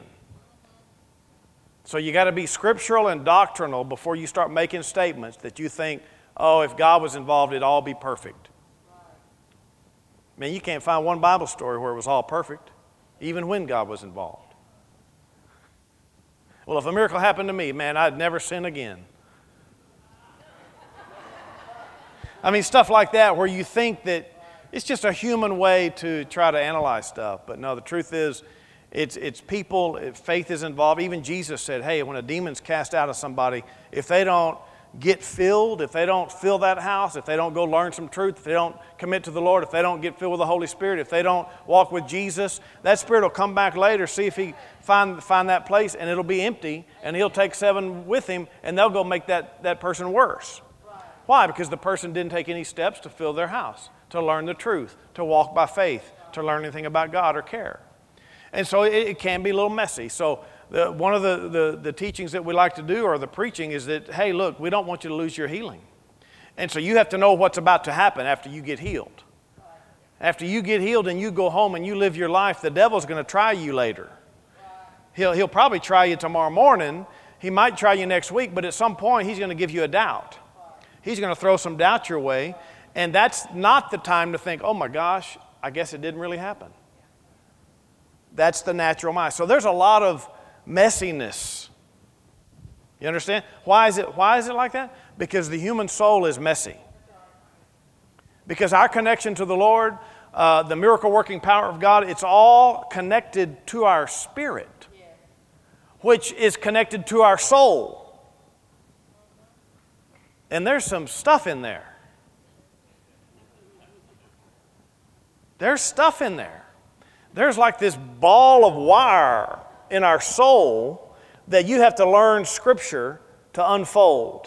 So you got to be scriptural and doctrinal before you start making statements that you think, oh, if God was involved, it'd all be perfect. I mean, you can't find one Bible story where it was all perfect, even when God was involved. Well, if a miracle happened to me, man, I'd never sin again. I mean, stuff like that where you think that it's just a human way to try to analyze stuff. But no, the truth is, it's people, faith is involved. Even Jesus said, hey, when a demon's cast out of somebody, if they don't get filled, if they don't fill that house, if they don't go learn some truth, if they don't commit to the Lord, if they don't get filled with the Holy Spirit, if they don't walk with Jesus, that spirit will come back later, see if he find that place, and it'll be empty, and he'll take 7 with him, and they'll go make that person worse. Why? Because the person didn't take any steps to fill their house, to learn the truth, to walk by faith, to learn anything about God or care. And so it can be a little messy. So one of the teachings that we like to do, or the preaching, is that, hey, look, we don't want you to lose your healing. And so you have to know what's about to happen after you get healed. After you get healed and you go home and you live your life, the devil's going to try you later. He'll probably try you tomorrow morning. He might try you next week, but at some point he's going to give you a doubt. He's going to throw some doubt your way, and that's not the time to think, oh my gosh, I guess it didn't really happen. That's the natural mind. So there's a lot of messiness. You understand? Why is it like that? Because the human soul is messy. Because our connection to the Lord, the miracle-working power of God, it's all connected to our spirit, which is connected to our soul. And there's some stuff in there. There's stuff in there. There's like this ball of wire in our soul that you have to learn Scripture to unfold.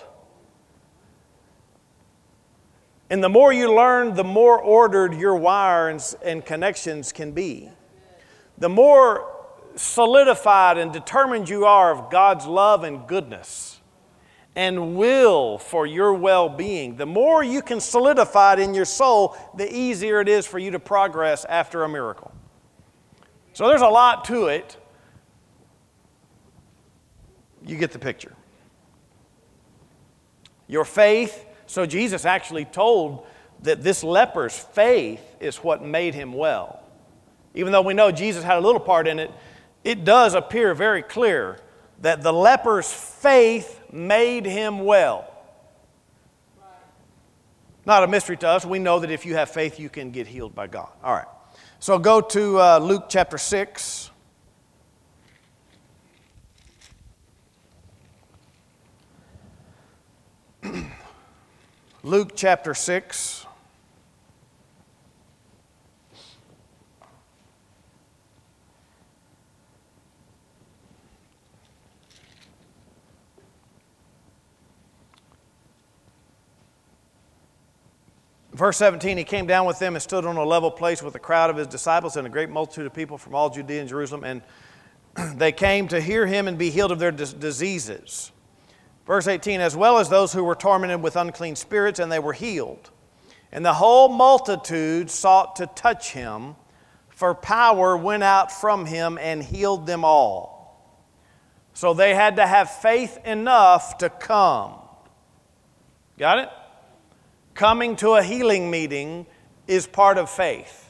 And the more you learn, the more ordered your wires and connections can be. The more solidified and determined you are of God's love and goodness and will for your well-being, the more you can solidify it in your soul, the easier it is for you to progress after a miracle. So there's a lot to it. You get the picture. Your faith, so Jesus actually told that this leper's faith is what made him well. Even though we know Jesus had a little part in it, it does appear very clear that the leper's faith made him well. Not a mystery to us. We know that if you have faith, you can get healed by God. All right. So go to Luke chapter 6. Luke chapter 6. Verse 17, he came down with them and stood on a level place with a crowd of his disciples and a great multitude of people from all Judea and Jerusalem, and they came to hear him and be healed of their diseases. Verse 18, as well as those who were tormented with unclean spirits, and they were healed. And the whole multitude sought to touch him, for power went out from him and healed them all. So they had to have faith enough to come. Got it? Coming to a healing meeting is part of faith.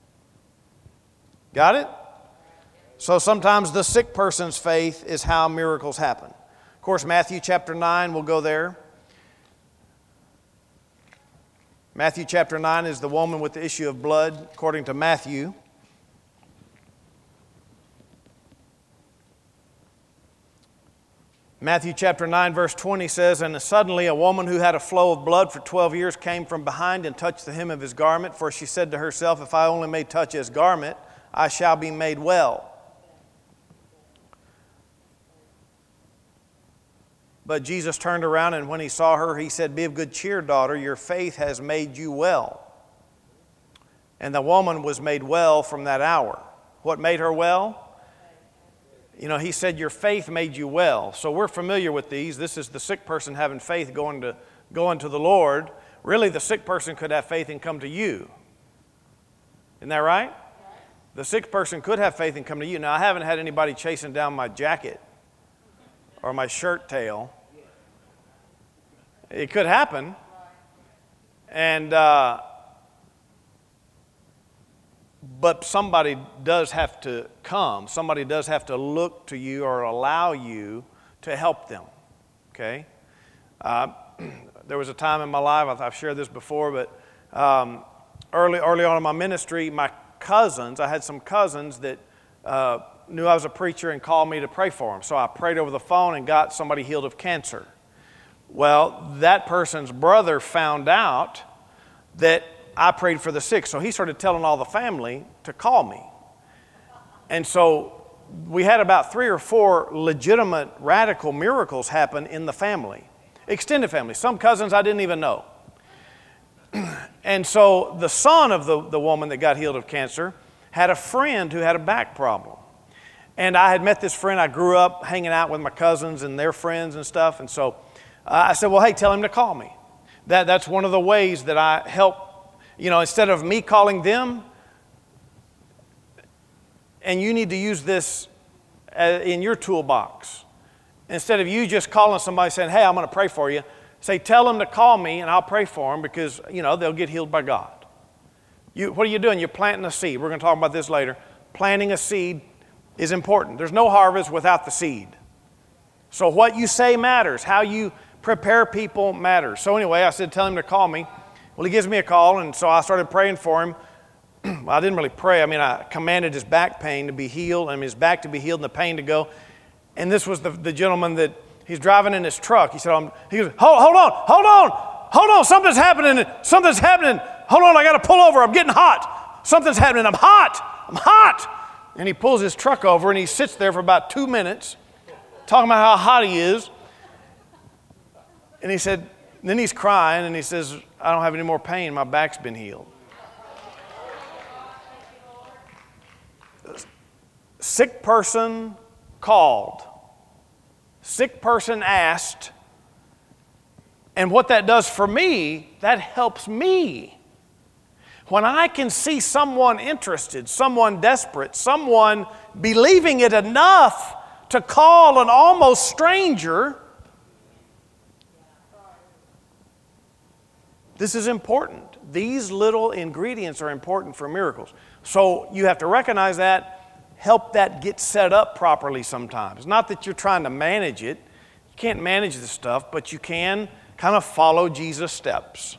Got it? So sometimes the sick person's faith is how miracles happen. Of course, Matthew chapter 9, we'll go there. Matthew chapter 9 is the woman with the issue of blood, according to Matthew. Matthew chapter 9 verse 20 says, and suddenly a woman who had a flow of blood for 12 years came from behind and touched the hem of his garment, for she said to herself, if I only may touch his garment, I shall be made well. But Jesus turned around, and when he saw her, he said, "Be of good cheer, daughter, your faith has made you well." And the woman was made well from that hour. What made her well? You know, he said, "Your faith made you well." So we're familiar with these. This is the sick person having faith going to the Lord. Really, the sick person could have faith and come to you. Isn't that right? The sick person could have faith and come to you. Now, I haven't had anybody chasing down my jacket or my shirt tail. It could happen. And but somebody does have to come. Somebody does have to look to you or allow you to help them. Okay? There was a time in my life, I've shared this before, but early on in my ministry, my cousins, I had some cousins that knew I was a preacher and called me to pray for them. So I prayed over the phone and got somebody healed of cancer. Well, that person's brother found out that I prayed for the sick. So he started telling all the family to call me. And so we had about 3 or 4 legitimate radical miracles happen in the family. Extended family. Some cousins I didn't even know. And so the son of the woman that got healed of cancer had a friend who had a back problem. And I had met this friend. I grew up hanging out with my cousins and their friends and stuff. And so I said, well, hey, tell him to call me. That's one of the ways that I help. You know, instead of me calling them, and you need to use this in your toolbox. Instead of you just calling somebody saying, hey, I'm going to pray for you, say, tell them to call me and I'll pray for them because, you know, they'll get healed by God. What are you doing? You're planting a seed. We're going to talk about this later. Planting a seed is important. There's no harvest without the seed. So what you say matters. How you prepare people matters. So anyway, I said, tell him to call me. Well, he gives me a call, and so I started praying for him. Well, I didn't really pray. I mean, I commanded his back pain to be healed, and his back to be healed and the pain to go. And this was the gentleman that he's driving in his truck. He said, he goes, hold on, something's happening. Hold on, I got to pull over. I'm getting hot. Something's happening. I'm hot. And he pulls his truck over, and he sits there for about 2 minutes talking about how hot he is. And he said, then he's crying, and he says, I don't have any more pain. My back's been healed. Sick person called. Sick person asked. And what that does for me, that helps me. When I can see someone interested, someone desperate, someone believing it enough to call an almost stranger, this is important. These little ingredients are important for miracles. So you have to recognize that, help that get set up properly sometimes. Not that you're trying to manage it. You can't manage this stuff, but you can kind of follow Jesus' steps.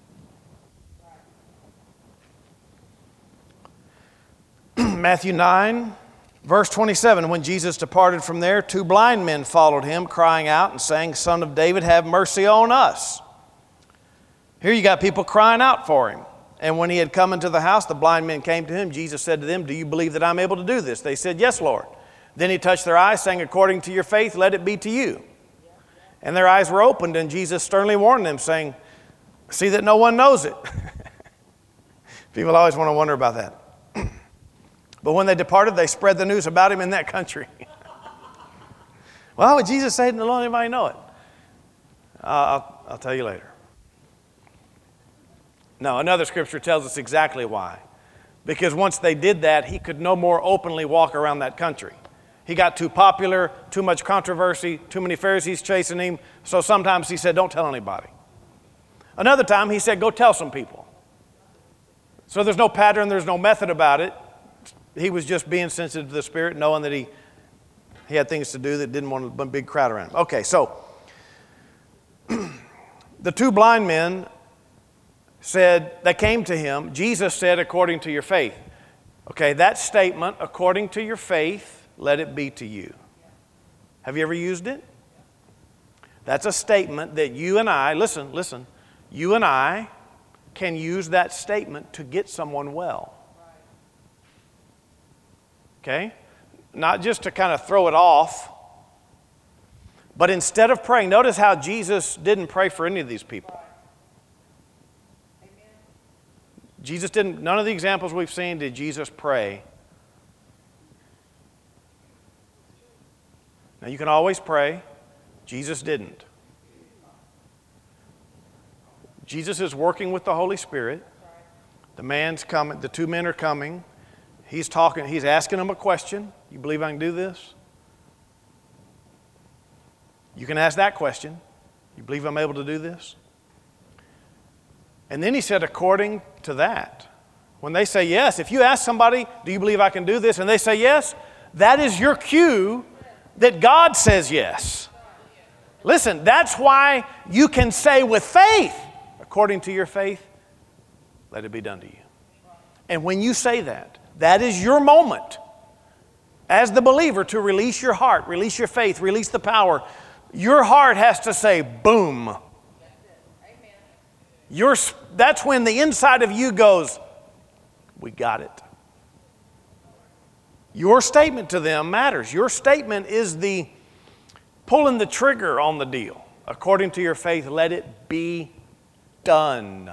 Matthew 9, verse 27, when Jesus departed from there, 2 blind men followed him, crying out and saying, Son of David, have mercy on us. Here you got people crying out for him. And when he had come into the house, the blind men came to him. Jesus said to them, do you believe that I'm able to do this? They said, yes, Lord. Then he touched their eyes, saying, according to your faith, let it be to you. And their eyes were opened, and Jesus sternly warned them, saying, see that no one knows it. People always want to wonder about that. But when they departed, they spread the news about him in that country. Well, how would Jesus say it and let anybody know it? I'll tell you later. No, another scripture tells us exactly why. Because once they did that, he could no more openly walk around that country. He got too popular, too much controversy, too many Pharisees chasing him. So sometimes he said, don't tell anybody. Another time he said, go tell some people. So there's no pattern, there's no method about it. He was just being sensitive to the Spirit, knowing that he had things to do that didn't want a big crowd around him. Okay, so the 2 blind men said, they came to him. Jesus said, according to your faith. Okay, that statement, according to your faith, let it be to you. Have you ever used it? That's a statement that you and I, listen, you and I can use that statement to get someone well. Okay? Not just to kind of throw it off, But instead of praying, notice how Jesus didn't pray for any of these people. Jesus didn't, none of the examples we've seen did Jesus pray. Now you can always pray. Jesus didn't. Jesus is working with the Holy Spirit. The man's coming, the two men are coming. He's talking, he's asking them a question. You believe I can do this? You can ask that question. You believe I'm able to do this? And then he said, according to that. When they say yes, if you ask somebody, do you believe I can do this? And they say yes, that is your cue that God says yes. Listen, that's why you can say with faith, according to your faith, let it be done to you. And when you say that, that is your moment as the believer to release your heart, release your faith, release the power. Your heart has to say, boom. That's when the inside of you goes, we got it. Your statement to them matters. Your statement is the pulling the trigger on the deal. According to your faith, let it be done.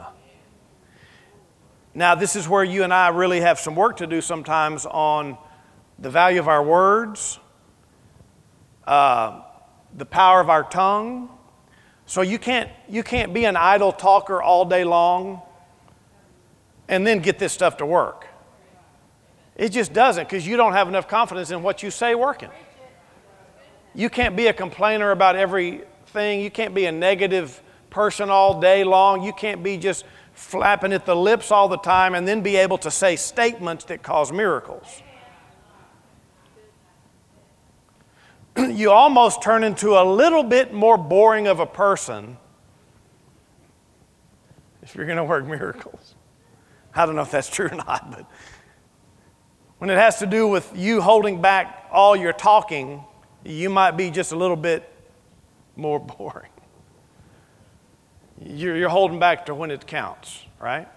Now, this is where you and I really have some work to do sometimes on the value of our words, the power of our tongue. So you can't be an idle talker all day long and then get this stuff to work. It just doesn't, because you don't have enough confidence in what you say working. You can't be a complainer about everything. You can't be a negative person all day long. You can't be just flapping at the lips all the time and then be able to say statements that cause miracles. You almost turn into a little bit more boring of a person if you're going to work miracles. I don't know if that's true or not, but when it has to do with you holding back all your talking, you might be just a little bit more boring. You're holding back to when it counts, right?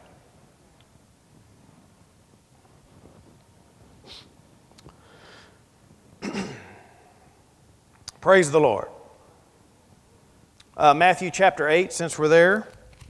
Praise the Lord. Matthew chapter 8, since we're there.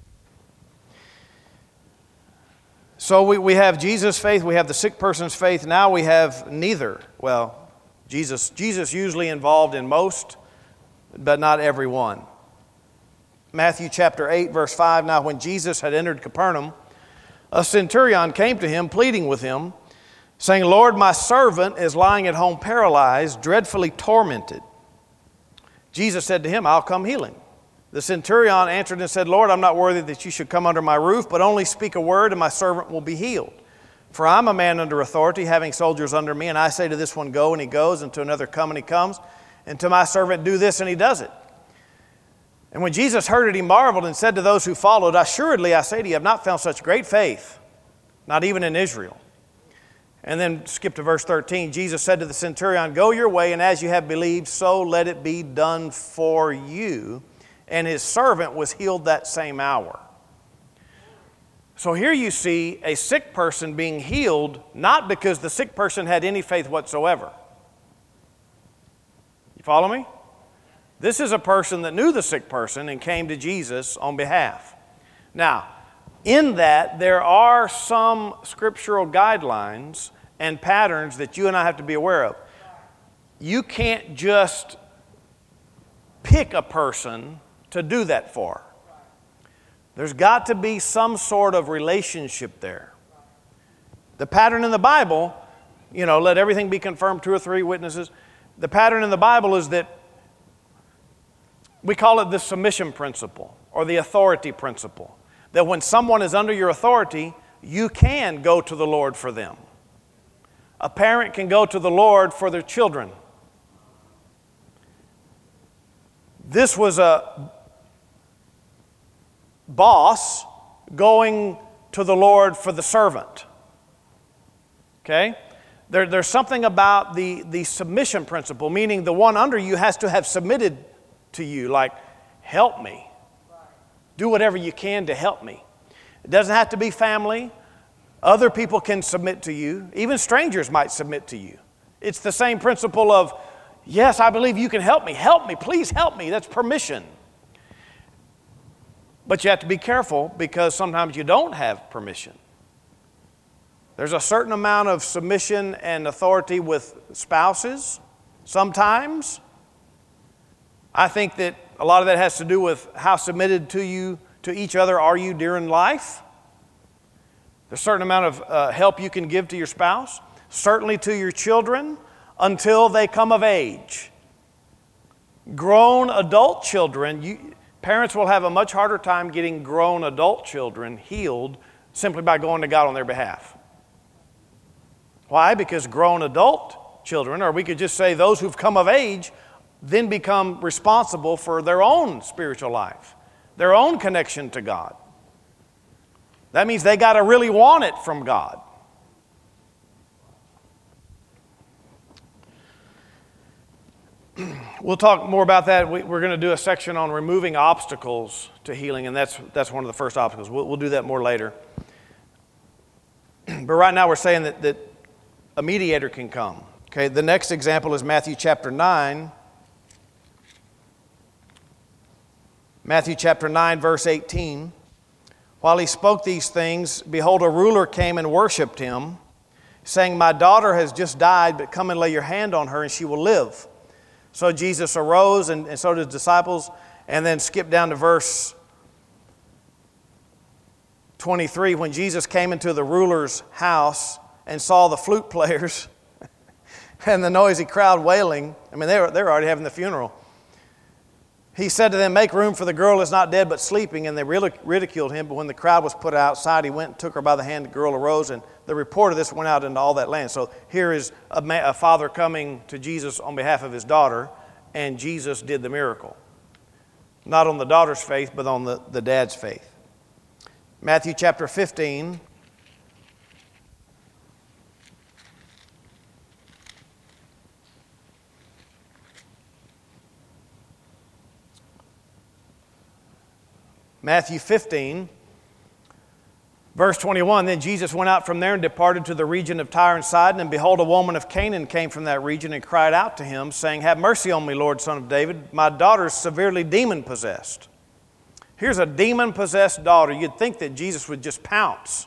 So we have Jesus' faith, we have the sick person's faith. Now we have neither. Well, Jesus usually involved in most, but not every one. Matthew chapter 8, verse 5, now when Jesus had entered Capernaum, a centurion came to him, pleading with him, saying, Lord, my servant is lying at home paralyzed, dreadfully tormented. Jesus said to him, I'll come heal him. The centurion answered and said, Lord, I'm not worthy that you should come under my roof, but only speak a word and my servant will be healed. For I'm a man under authority, having soldiers under me, and I say to this one, go, and he goes, and to another, come, and he comes, and to my servant, do this, and he does it. And when Jesus heard it, he marveled and said to those who followed, assuredly, I say to you, I have not found such great faith, not even in Israel. And then skip to verse 13. Jesus said to the centurion, go your way, and as you have believed, so let it be done for you. And his servant was healed that same hour. So here you see a sick person being healed, not because the sick person had any faith whatsoever. You follow me? This is a person that knew the sick person and came to Jesus on behalf. Now, in that, there are some scriptural guidelines and patterns that you and I have to be aware of. You can't just pick a person to do that for. There's got to be some sort of relationship there. The pattern in the Bible, let everything be confirmed, 2 or 3 witnesses. The pattern in the Bible is that we call it the submission principle or the authority principle. That when someone is under your authority, you can go to the Lord for them. A parent can go to the Lord for their children. This was a boss going to the Lord for the servant. Okay? There's something about the submission principle, meaning the one under you has to have submitted to you, like, help me. Do whatever you can to help me. It doesn't have to be family. Other people can submit to you. Even strangers might submit to you. It's the same principle of Yes, I believe you can help me. Help me. Please help me. That's permission. But you have to be careful because sometimes you don't have permission. There's a certain amount of submission and authority with spouses sometimes. I think that a lot of that has to do with how submitted to each other are you during life. There's a certain amount of help you can give to your spouse, certainly to your children until they come of age. Grown adult children, parents will have a much harder time getting grown adult children healed simply by going to God on their behalf. Why? Because grown adult children, or we could just say those who've come of age, then become responsible for their own spiritual life, their own connection to God. That means they got to really want it from God. We'll talk more about that. We're going to do a section on removing obstacles to healing, and that's one of the first obstacles. We'll do that more later. But right now we're saying that a mediator can come. Okay, the next example is Matthew chapter 9. Matthew chapter 9, verse 18. While he spoke these things, behold, a ruler came and worshipped him, saying, "My daughter has just died, but come and lay your hand on her, and she will live." So Jesus arose, and so did his disciples, and then skip down to verse 23. When Jesus came into the ruler's house and saw the flute players and the noisy crowd wailing, I mean, they're already having the funeral. He said to them, "Make room, for the girl is not dead but sleeping." And they ridiculed him. But when the crowd was put outside, he went and took her by the hand. The girl arose, and the report of this went out into all that land. So here is a father coming to Jesus on behalf of his daughter, and Jesus did the miracle. Not on the daughter's faith, but on the dad's faith. Matthew chapter 15. Matthew 15, verse 21, then Jesus went out from there and departed to the region of Tyre and Sidon, and behold, a woman of Canaan came from that region and cried out to him, saying, "Have mercy on me, Lord, Son of David. My daughter is severely demon-possessed." Here's a demon-possessed daughter. You'd think that Jesus would just pounce.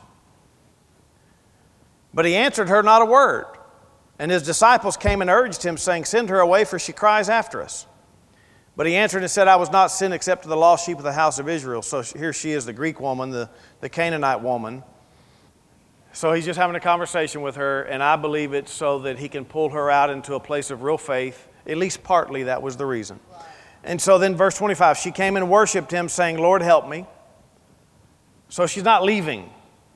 But he answered her not a word. And his disciples came and urged him, saying, "Send her away, for she cries after us." But he answered and said, "I was not sent except to the lost sheep of the house of Israel." So here she is, the Greek woman, the Canaanite woman. So he's just having a conversation with her, and I believe it's so that he can pull her out into a place of real faith. At least partly that was the reason. And so then verse 25, she came and worshiped him, saying, "Lord, help me." So she's not leaving.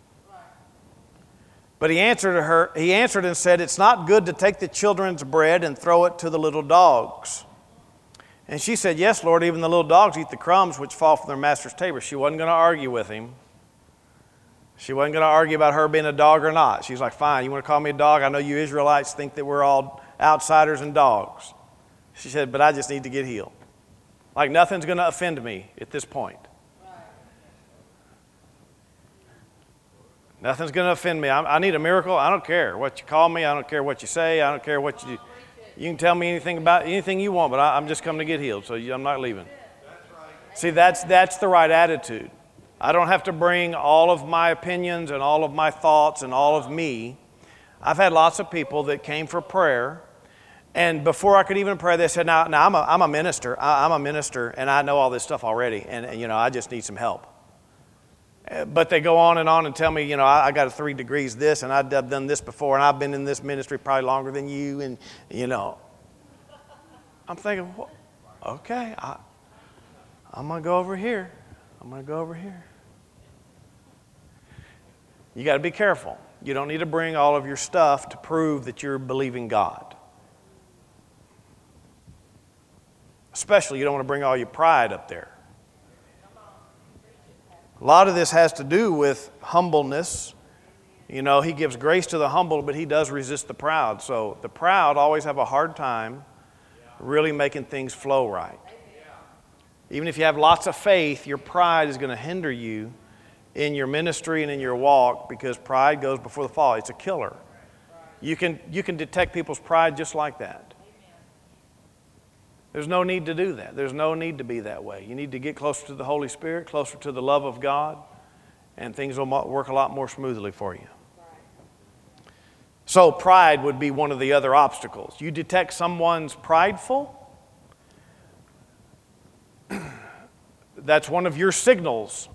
But he answered and said, "It's not good to take the children's bread and throw it to the little dogs." And she said, "Yes, Lord, even the little dogs eat the crumbs which fall from their master's table." She wasn't going to argue with him. She wasn't going to argue about her being a dog or not. She's like, "Fine, you want to call me a dog? I know you Israelites think that we're all outsiders and dogs." She said, "But I just need to get healed." Like nothing's going to offend me at this point. Nothing's going to offend me. I need a miracle. I don't care what you call me. I don't care what you say. I don't care what you do. You can tell me anything about anything you want, but I'm just coming to get healed, so I'm not leaving. See, that's the right attitude. I don't have to bring all of my opinions and all of my thoughts and all of me. I've had lots of people that came for prayer, and before I could even pray, they said, "Now I'm a minister. I'm a minister, and I know all this stuff already, and I just need some help." But they go on and tell me, I got 3 degrees this, and I've done this before, and I've been in this ministry probably longer than you, and, I'm thinking, well, okay, I'm going to go over here. You got to be careful. You don't need to bring all of your stuff to prove that you're believing God. Especially, you don't want to bring all your pride up there. A lot of this has to do with humbleness. He gives grace to the humble, but he does resist the proud. So the proud always have a hard time really making things flow right. Even if you have lots of faith, your pride is going to hinder you in your ministry and in your walk, because pride goes before the fall. It's a killer. You can detect people's pride just like that. There's no need to do that. There's no need to be that way. You need to get closer to the Holy Spirit, closer to the love of God, and things will work a lot more smoothly for you. So pride would be one of the other obstacles. You detect someone's prideful, that's one of your signals.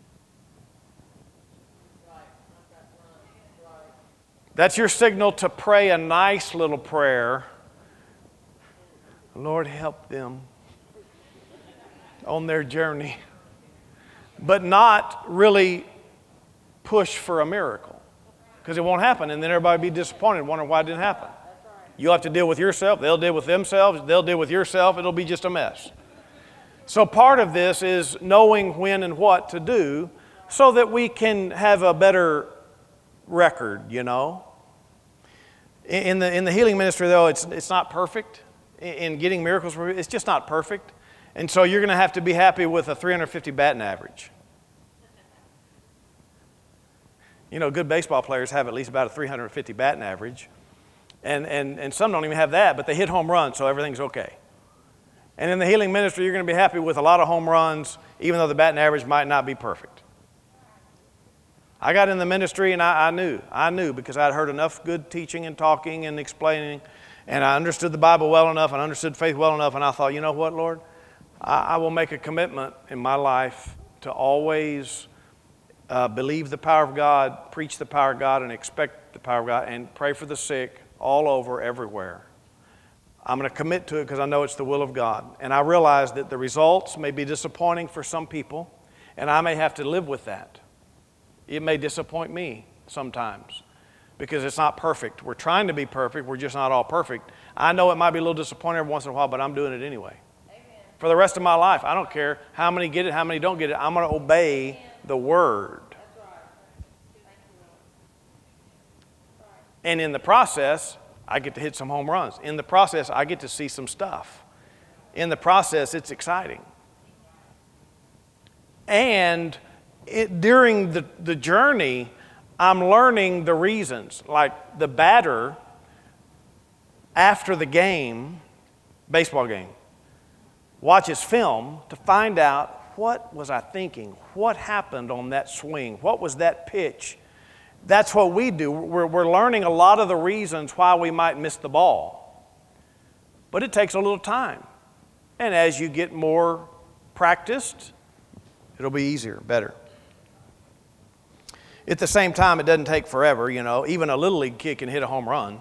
That's your signal to pray a nice little prayer. Lord, help them on their journey. But not really push for a miracle. Because it won't happen, and then everybody will be disappointed, wondering why it didn't happen. You'll have to deal with yourself. They'll deal with themselves. They'll deal with yourself. It'll be just a mess. So part of this is knowing when and what to do so that we can have a better record, you know. In the healing ministry, though, it's not perfect. In getting miracles, it's just not perfect. And so you're going to have to be happy with a 350 batting average. You know, good baseball players have at least about a 350 batting average. And some don't even have that, but they hit home runs, so everything's okay. And in the healing ministry, you're going to be happy with a lot of home runs, even though the batting average might not be perfect. I got in the ministry and I knew because I'd heard enough good teaching and talking and explaining, and I understood the Bible well enough and understood faith well enough, and I thought, you know what, Lord? I will make a commitment in my life to always believe the power of God, preach the power of God, and expect the power of God, and pray for the sick all over, everywhere. I'm going to commit to it because I know it's the will of God. And I realize that the results may be disappointing for some people, and I may have to live with that. It may disappoint me sometimes because it's not perfect. We're trying to be perfect. We're just not all perfect. I know it might be a little disappointing every once in a while, but I'm doing it anyway. Amen. For the rest of my life, I don't care how many get it, how many don't get it. I'm going to obey the Word. And in the process, I get to hit some home runs. In the process, I get to see some stuff. In the process, it's exciting. And during the journey, I'm learning the reasons. Like the batter, after the game, baseball game, watches film to find out, what was I thinking? What happened on that swing? What was that pitch? That's what we do. We're learning a lot of the reasons why we might miss the ball. But it takes a little time. And as you get more practiced, it'll be easier, better. At the same time, it doesn't take forever, you know. Even a little league kid can hit a home run.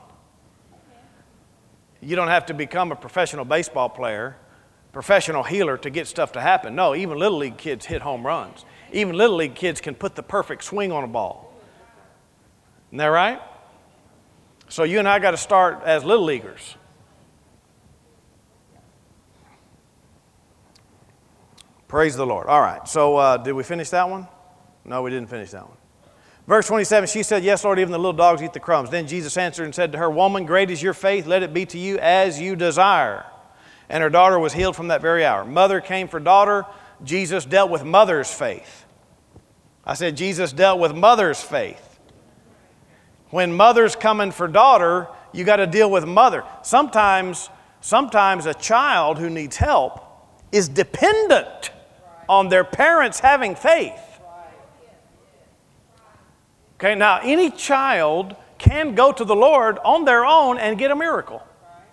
You don't have to become a professional baseball player, professional healer to get stuff to happen. No, even little league kids hit home runs. Even little league kids can put the perfect swing on a ball. Isn't that right? So you and I got to start as little leaguers. Praise the Lord. All right. So did we finish that one? No, we didn't finish that one. Verse 27, she said, yes, Lord, even the little dogs eat the crumbs. Then Jesus answered and said to her, woman, great is your faith. Let it be to you as you desire. And her daughter was healed from that very hour. Mother came for daughter. Jesus dealt with mother's faith. I said Jesus dealt with mother's faith. When mother's coming for daughter, you got to deal with mother. Sometimes a child who needs help is dependent on their parents having faith. Okay, now any child can go to the Lord on their own and get a miracle.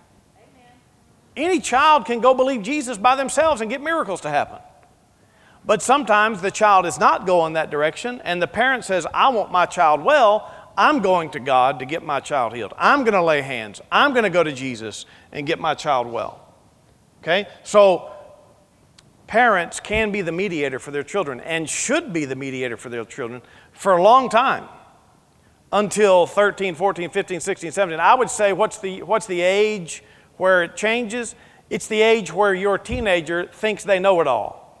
Any child can go believe Jesus by themselves and get miracles to happen. But sometimes the child is not going that direction, and the parent says, I want my child well. I'm going to God to get my child healed. I'm going to lay hands. I'm going to go to Jesus and get my child well. Okay? So parents can be the mediator for their children and should be the mediator for their children for a long time. Until 13, 14, 15, 16, 17. I would say what's the age where it changes? It's the age where your teenager thinks they know it all.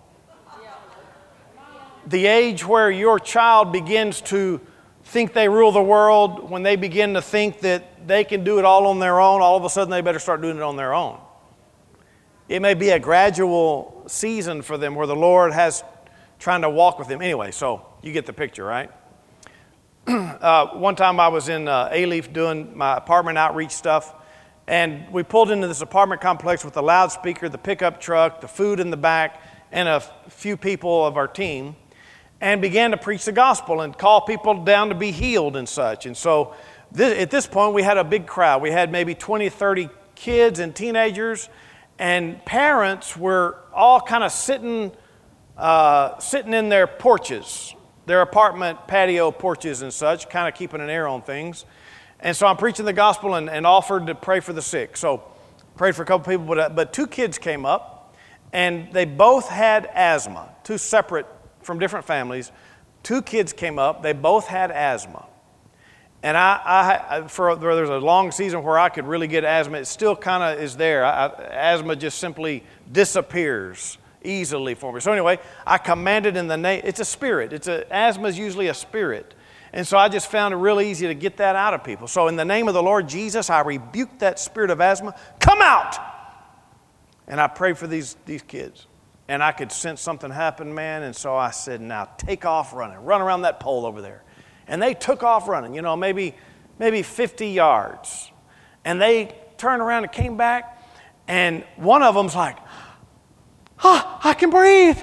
The age where your child begins to think they rule the world, when they begin to think that they can do it all on their own, all of a sudden they better start doing it on their own. It may be a gradual season for them where the Lord has trying to walk with them. Anyway, so you get the picture, right? One time I was in A-Leaf doing my apartment outreach stuff, And we pulled into this apartment complex with the loudspeaker, the pickup truck, the food in the back, and a few people of our team, and began to preach the gospel and call people down to be healed and such. And so at this point, we had a big crowd. We had maybe 20, 30 kids and teenagers, and parents were all kind of sitting in their porches, their apartment patio porches and such, kind of keeping an ear on things. And so I'm preaching the gospel and offered to pray for the sick. So prayed for a couple people, but two kids came up, and they both had asthma, two separate from different families. Two kids came up, they both had asthma. And there's a long season where I could really get asthma. It still kind of is there. Asthma just simply disappears easily for me. So anyway, I commanded in the name. It's a spirit. Asthma is usually a spirit. And so I just found it real easy to get that out of people. So in the name of the Lord Jesus, I rebuked that spirit of asthma. Come out! And I prayed for these kids. And I could sense something happen, man. And so I said, now take off running. Run around that pole over there. And they took off running, maybe 50 yards. And they turned around and came back. And one of them's like, I can breathe.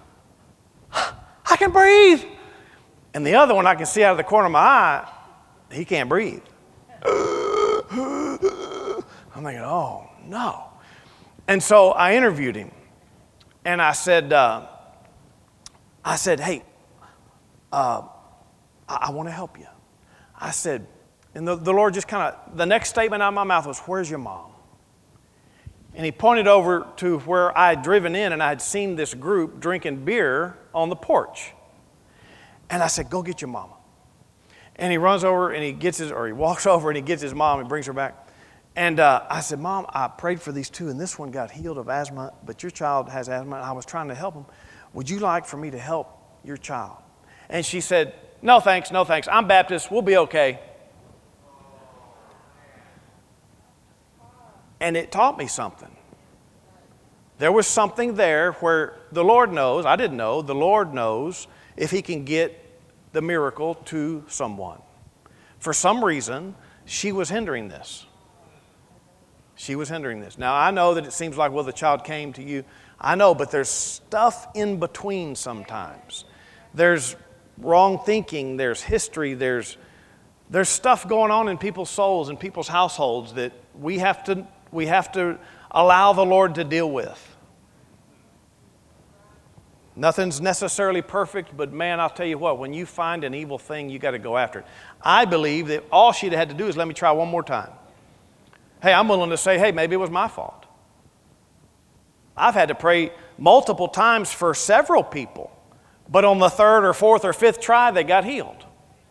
I can breathe. And the other one, I can see out of the corner of my eye, he can't breathe. I'm thinking, oh, no. And so I interviewed him. And I said, hey, I want to help you. I said, and the Lord just the next statement out of my mouth was, where's your mom? And he pointed over to where I had driven in, and I had seen this group drinking beer on the porch. And I said, go get your mama. And he runs over and he walks over and he gets his mom and brings her back. And I said, Mom, I prayed for these two, and this one got healed of asthma, but your child has asthma, and I was trying to help him. Would you like for me to help your child? And she said, no thanks. I'm Baptist. We'll be okay. And it taught me something. There was something there where the Lord knows, I didn't know, the Lord knows if he can get the miracle to someone. For some reason, she was hindering this. Now, I know that it seems like, well, the child came to you. I know, but there's stuff in between sometimes. There's wrong thinking, there's history, there's stuff going on in people's souls and people's households that we have to allow the Lord to deal with. Nothing's necessarily perfect, but man, I'll tell you what, when you find an evil thing, you got to go after it. I believe that all she'd had to do is let me try one more time. Hey, I'm willing to say, hey, maybe it was my fault. I've had to pray multiple times for several people, but on the third or fourth or fifth try, they got healed.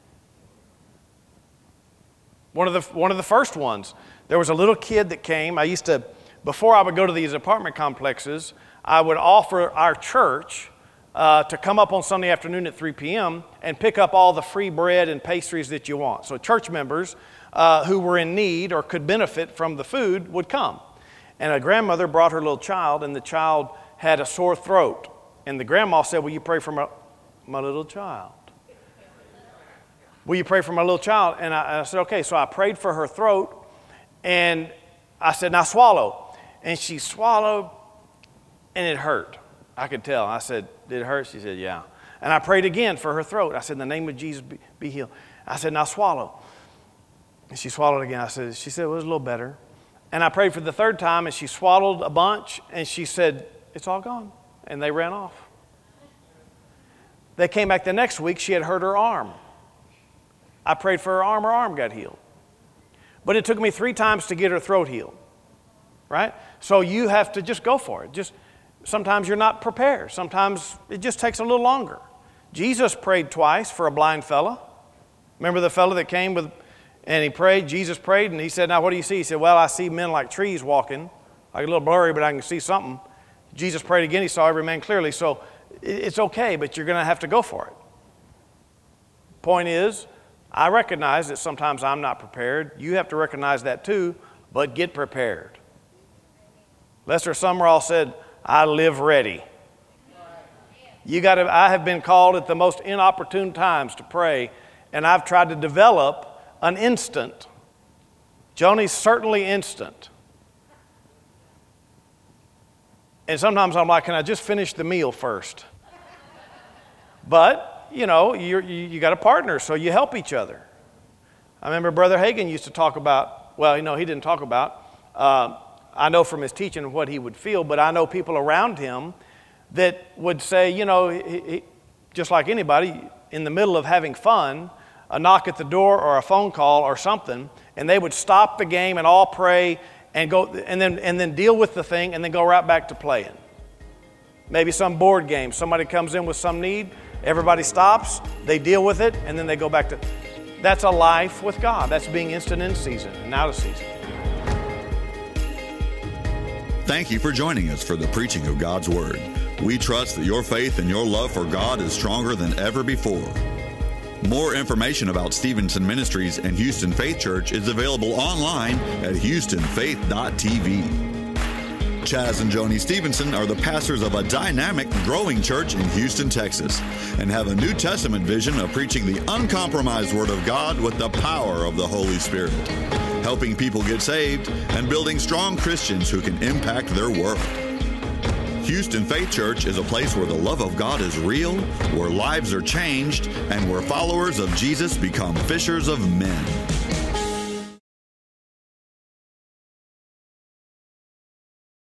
One of the first ones, there was a little kid that came. Before I would go to these apartment complexes, I would offer our church to come up on Sunday afternoon at 3 p.m. and pick up all the free bread and pastries that you want. So church members who were in need or could benefit from the food would come. And a grandmother brought her little child, and the child had a sore throat. And the grandma said, will you pray for my little child? Will you pray for my little child? And I said, okay. So I prayed for her throat, and I said, now swallow. And she swallowed, and it hurt. I could tell. I said, did it hurt? She said, yeah. And I prayed again for her throat. I said, in the name of Jesus, be healed. I said, now swallow. And she swallowed again. She said, it was a little better. And I prayed for the third time, and she swallowed a bunch, and she said, it's all gone. And they ran off. They came back the next week. She had hurt her arm. I prayed for her arm got healed. But it took me 3 times to get her throat healed. Right? So you have to just go for it. Sometimes you're not prepared. Sometimes it just takes a little longer. Jesus prayed twice for a blind fella. Remember the fella that came and he prayed, Jesus prayed, and he said, now what do you see? He said, well, I see men like trees walking, like a little blurry, but I can see something. Jesus prayed again, he saw every man clearly. So it's okay, but you're going to have to go for it. Point is, I recognize that sometimes I'm not prepared. You have to recognize that too, but get prepared. Lester Sumrall said, I live ready. I have been called at the most inopportune times to pray, and I've tried to develop an instant Joni's certainly instant. And sometimes I'm like, can I just finish the meal first? But, you know, you got a partner, so you help each other. I remember Brother Hagin used to talk about, well, you know, he didn't talk about, I know from his teaching what he would feel, but I know people around him that would say, you know, he, just like anybody, in the middle of having fun, a knock at the door or a phone call or something, and they would stop the game and all pray and go, and then deal with the thing and then go right back to playing. Maybe some board game, somebody comes in with some need, everybody stops, they deal with it, and then they go back to. That's a life with God. That's being instant in season and out of season. Thank you for joining us for the preaching of God's Word. We trust that your faith and your love for God is stronger than ever before. More information about Stevenson Ministries and Houston Faith Church is available online at houstonfaith.tv. Chaz and Joni Stevenson are the pastors of a dynamic, growing church in Houston, Texas, and have a New Testament vision of preaching the uncompromised Word of God with the power of the Holy Spirit, helping people get saved and building strong Christians who can impact their world. Houston Faith Church is a place where the love of God is real, where lives are changed, and where followers of Jesus become fishers of men.